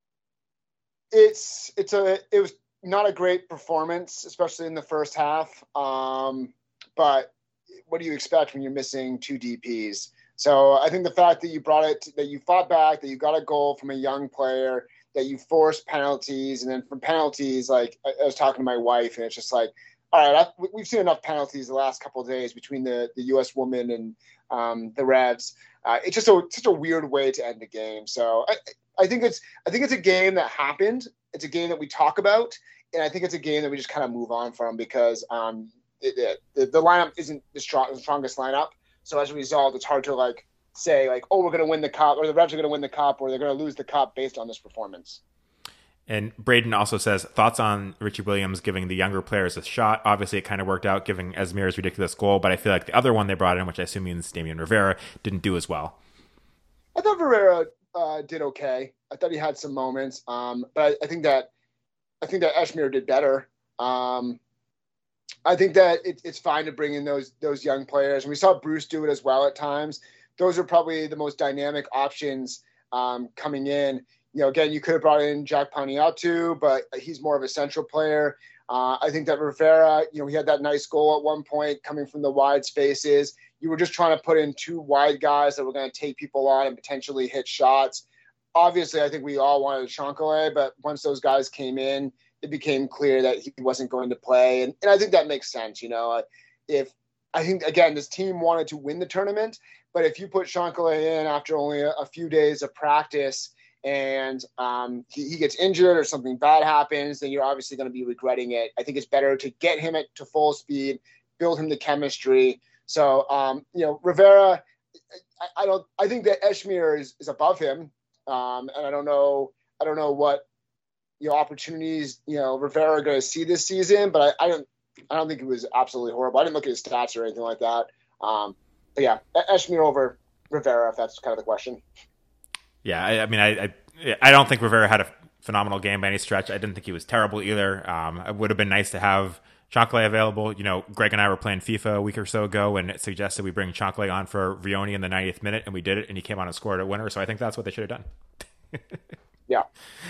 It's it's a it was not a great performance, especially in the first half. Um, but what do you expect when you're missing two D Ps? So I think the fact that you brought it, that you fought back, that you got a goal from a young player, that you forced penalties, and then from penalties, like I, I was talking to my wife, and it's just like, all right, I, we've seen enough penalties the last couple of days between the the U S woman and um, the Revs. Uh, it's just a such a weird way to end the game. So I, I think it's I think it's a game that happened. It's a game that we talk about, and I think it's a game that we just kind of move on from because um, the, the the lineup isn't the, strong, the strongest lineup. So as a result, it's hard to like say like, oh, we're going to win the cup, or the Revs are going to win the cup, or they're going to lose the cup based on this performance. And Braden also says, thoughts on Richie Williams giving the younger players a shot. Obviously, it kind of worked out giving Esmir's ridiculous goal, but I feel like the other one they brought in, which I assume means Damian Rivera, didn't do as well. I thought Rivera uh, did okay. I thought he had some moments, um, but I, I think that I think that Esmir did better. Um, I think that it, it's fine to bring in those those young players, and we saw Bruce do it as well at times. Those are probably the most dynamic options um, coming in. You know, again, you could have brought in Jack Paniatu, but he's more of a central player. Uh, I think that Rivera, you know, he had that nice goal at one point coming from the wide spaces. You were just trying to put in two wide guys that were going to take people on and potentially hit shots. Obviously, I think we all wanted Chancalay, but once those guys came in, it became clear that he wasn't going to play. And, and I think that makes sense. You know, if I think, again, this team wanted to win the tournament, but if you put Chancalay in after only a, a few days of practice, and um, he, he gets injured or something bad happens, then you're obviously going to be regretting it. I think it's better to get him at to full speed, build him the chemistry. So, um, you know, Rivera, I, I don't, I think that Esmir is, is above him. Um, and I don't know, I don't know what, you know, opportunities, you know, Rivera are going to see this season, but I, I don't, I don't think it was absolutely horrible. I didn't look at his stats or anything like that. Um, but yeah, Esmir over Rivera, if that's kind of the question. Yeah, I, I mean, I, I I don't think Rivera had a phenomenal game by any stretch. I didn't think he was terrible either. Um, it would have been nice to have Chancalay available. You know, Greg and I were playing FIFA a week or so ago, and it suggested we bring Chancalay on for Vrioni in the ninetieth minute, and we did it, and he came on and scored a winner. So I think that's what they should have done. Yeah.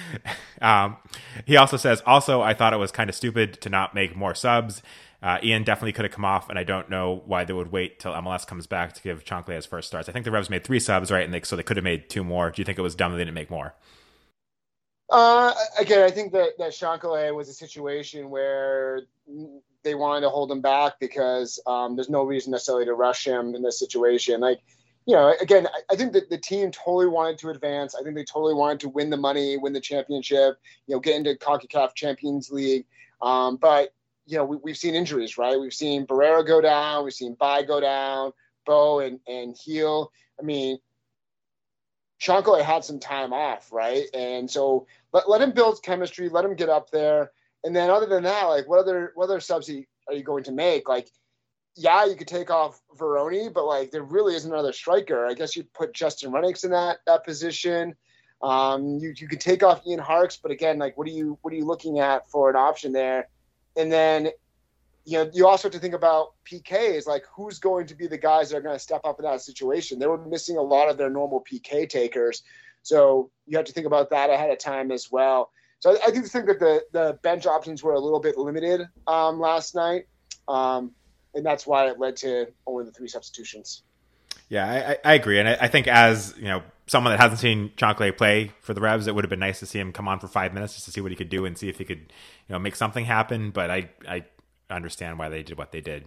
Um, he also says, also, I thought it was kind of stupid to not make more subs. Uh, Ian definitely could have come off, and I don't know why they would wait till M L S comes back to give Chancalay his first starts. I think the Revs made three subs, right? And they, so they could have made two more. Do you think it was dumb that they didn't make more? Uh, again, I think that, that Chancalay was a situation where they wanted to hold him back because um, there's no reason necessarily to rush him in this situation. Like, you know, again, I, I think that the team totally wanted to advance. I think they totally wanted to win the money, win the championship, you know, get into CONCACAF Champions League. Um, but, you know, we, we've seen injuries, right? We've seen Barrera go down. We've seen Bai go down, Bo and, and Heel. I mean, Sean Clay had some time off, right? And so let, let him build chemistry, let him get up there. And then other than that, like, what other what other subs are you going to make? Like, yeah, you could take off Veroni, but, like, there really isn't another striker. I guess you'd put Justin Rennicks in that that position. Um, you you could take off Ian Harkes, but again, like, what are you what are you looking at for an option there? And then, you know, you also have to think about P Ks, like, who's going to be the guys that are going to step up in that situation. They were missing a lot of their normal P K takers, so you have to think about that ahead of time as well. So I, I do think that the the bench options were a little bit limited um, last night, um, and that's why it led to only the three substitutions. Yeah, I, I agree, and I, I think as you know, someone that hasn't seen Sean Clay play for the Revs, it would have been nice to see him come on for five minutes just to see what he could do and see if he could, you know, make something happen. But I I understand why they did what they did.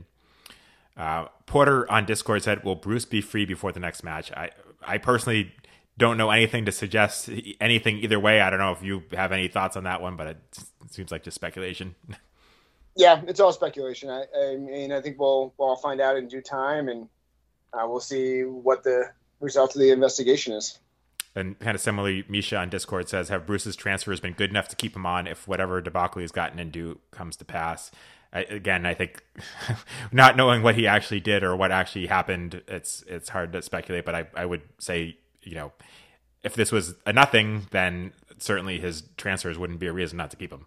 Uh, Porter on Discord said, "Will Bruce be free before the next match?" I I personally don't know anything to suggest anything either way. I don't know if you have any thoughts on that one, but it, it seems like just speculation. Yeah, it's all speculation. I, I mean, I think we'll we'll all find out in due time, and uh, we'll see what the result of the investigation is. And kind of similarly, Misha on Discord says, have Bruce's transfers been good enough to keep him on if whatever debacle he's gotten into comes to pass? I, again, I think not knowing what he actually did or what actually happened, it's it's hard to speculate. But I, I would say, you know, if this was a nothing, then certainly his transfers wouldn't be a reason not to keep him.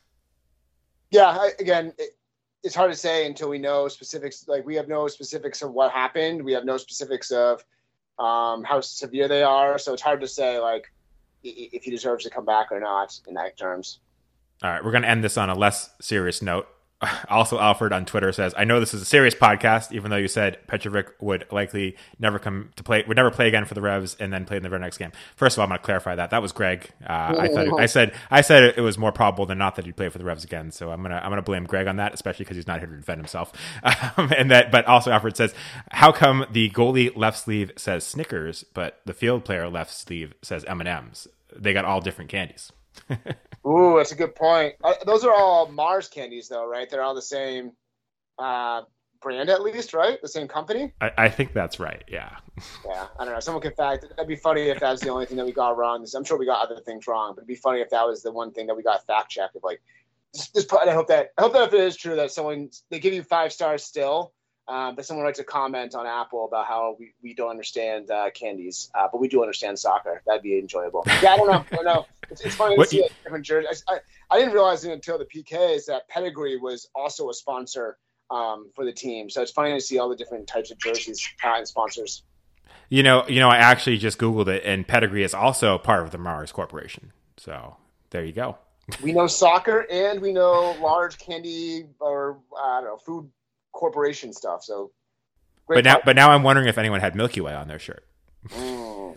Yeah, I, again, it, it's hard to say until we know specifics. Like, we have no specifics of what happened. We have no specifics of um, how severe they are. So it's hard to say, like, if he deserves to come back or not in that terms. All right, we're going to end this on a less serious note. Also, Alfred on Twitter says, I know this is a serious podcast, even though you said Petrovic would likely never come to play, would never play again for the Revs and then play in the very next game. First of all, I'm going to clarify that. That was Greg. Uh, I thought I said I said it was more probable than not that he'd play for the Revs again. So I'm gonna I'm gonna blame Greg on that, especially because he's not here to defend himself. Um, and that, but also Alfred says, how come the goalie left sleeve says Snickers, but the field player left sleeve says M and M's? They got all different candies. Ooh, that's a good point. Uh, those are all Mars candies, though, right? They're all the same uh, brand, at least, right? The same company? I, I think that's right, yeah. Yeah, I don't know. Someone can fact. That'd be funny if that was the only thing that we got wrong. I'm sure we got other things wrong, but it'd be funny if that was the one thing that we got fact checked. Like, just, just I hope that I hope that if it is true that someone they give you five stars still, um, but someone writes a comment on Apple about how we, we don't understand uh, candies, uh, but we do understand soccer. That'd be enjoyable. Yeah, I don't know. I don't know. It's, it's funny to see a different jersey. I, I, I didn't realize it until the P Ks that Pedigree was also a sponsor um, for the team. So it's funny to see all the different types of jerseys uh, and sponsors. You know, you know, I actually just Googled it, and Pedigree is also part of the Mars Corporation. So there you go. We know soccer, and we know large candy or I don't know food corporation stuff. So, but now, part. but now I'm wondering if anyone had Milky Way on their shirt. Mm.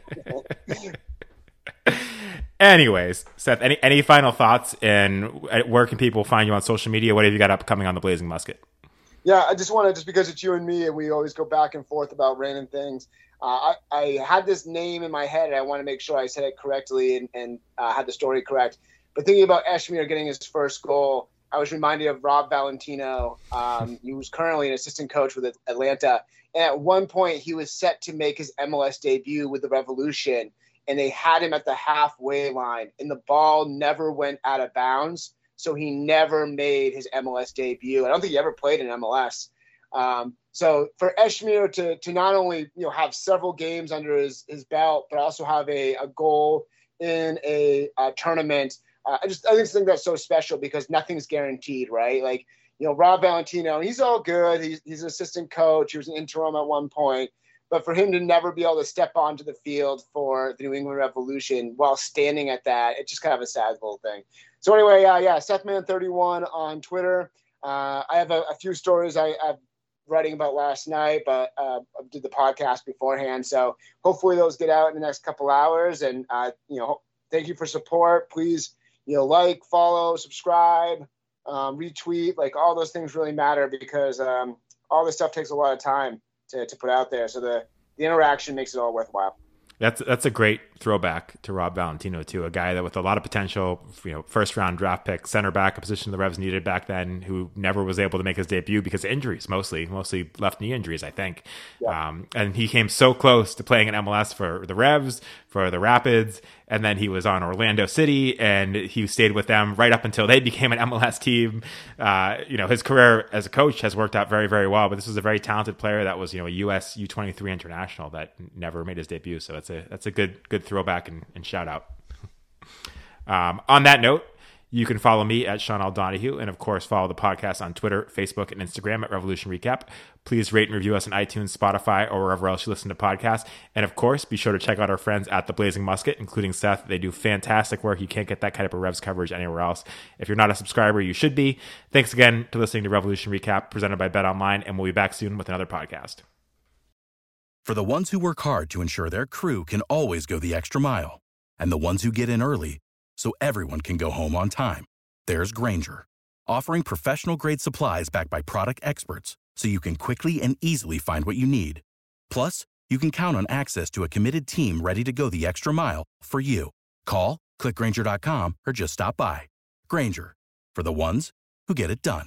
Anyways, Seth, any any final thoughts, and where can people find you on social media? What have you got upcoming on the Blazing Musket? Yeah, I just want to, just because it's you and me, and we always go back and forth about random things. Uh, I, I had this name in my head, and I want to make sure I said it correctly and, and uh, had the story correct. But thinking about Eshmir getting his first goal, I was reminded of Rob Valentino. Um, he was currently an assistant coach with Atlanta. And at one point, he was set to make his M L S debut with the Revolution. And they had him at the halfway line. And the ball never went out of bounds. So he never made his M L S debut. I don't think he ever played in M L S. Um, so for Eshmir to to not only you know have several games under his, his belt, but also have a, a goal in a, a tournament, uh, I just I just think that's so special because nothing's guaranteed, right? Like you know Rob Valentino, he's all good. He's he's an assistant coach. He was an interim at one point, but for him to never be able to step onto the field for the New England Revolution while standing at that, it's just kind of a sad little thing. So anyway, uh, yeah, Sethman thirty-one on Twitter. Uh, I have a, a few stories I, I'm writing about last night, but uh, I did the podcast beforehand. So hopefully those get out in the next couple hours. And, uh, you know, thank you for support. Please, you know, like, follow, subscribe, um, retweet, like all those things really matter because um, all this stuff takes a lot of time to, to put out there. So the, the interaction makes it all worthwhile. That's that's a great throwback to Rob Valentino too, a guy that with a lot of potential, you know, first round draft pick, center back, a position the Revs needed back then, who never was able to make his debut because of injuries, mostly, mostly left knee injuries, I think. Yeah. Um, and he came so close to playing in M L S for the Revs, for the Rapids, and then he was on Orlando City, and he stayed with them right up until they became an M L S team. Uh, you know, his career as a coach has worked out very, very well, but this was a very talented player that was, you know, a U S U twenty-three international that never made his debut. So it's a that's a good good throwback and, and shout out. um, on that note, you can follow me at Sean L. Donahue, and of course follow the podcast on Twitter, Facebook, and Instagram at Revolution Recap. Please rate and review us on iTunes, Spotify, or wherever else you listen to podcasts. And of course, be sure to check out our friends at The Blazing Musket, including Seth. They do fantastic work. You can't get that kind of a Revs coverage anywhere else. If you're not a subscriber, you should be. Thanks again to listening to Revolution Recap, presented by BetOnline, and we'll be back soon with another podcast. For the ones who work hard to ensure their crew can always go the extra mile, and the ones who get in early so everyone can go home on time, there's Grainger, offering professional-grade supplies backed by product experts so you can quickly and easily find what you need. Plus, you can count on access to a committed team ready to go the extra mile for you. Call, click Grainger dot com, or just stop by. Grainger, for the ones who get it done.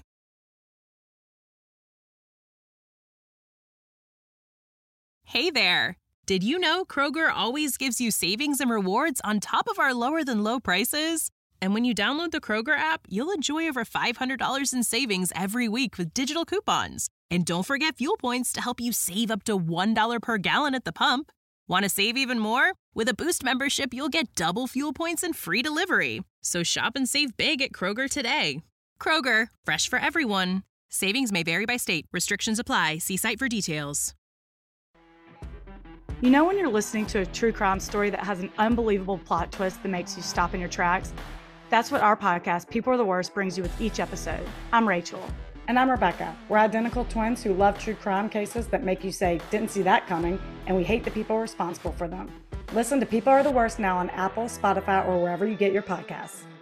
Hey there! Did you know Kroger always gives you savings and rewards on top of our lower than low prices? And when you download the Kroger app, you'll enjoy over five hundred dollars in savings every week with digital coupons. And don't forget fuel points to help you save up to one dollar per gallon at the pump. Want to save even more? With a Boost membership, you'll get double fuel points and free delivery. So shop and save big at Kroger today. Kroger, fresh for everyone. Savings may vary by state. Restrictions apply. See site for details. You know when you're listening to a true crime story that has an unbelievable plot twist that makes you stop in your tracks? That's what our podcast, People Are the Worst, brings you with each episode. I'm Rachel. And I'm Rebecca. We're identical twins who love true crime cases that make you say, didn't see that coming, and we hate the people responsible for them. Listen to People Are the Worst now on Apple, Spotify, or wherever you get your podcasts.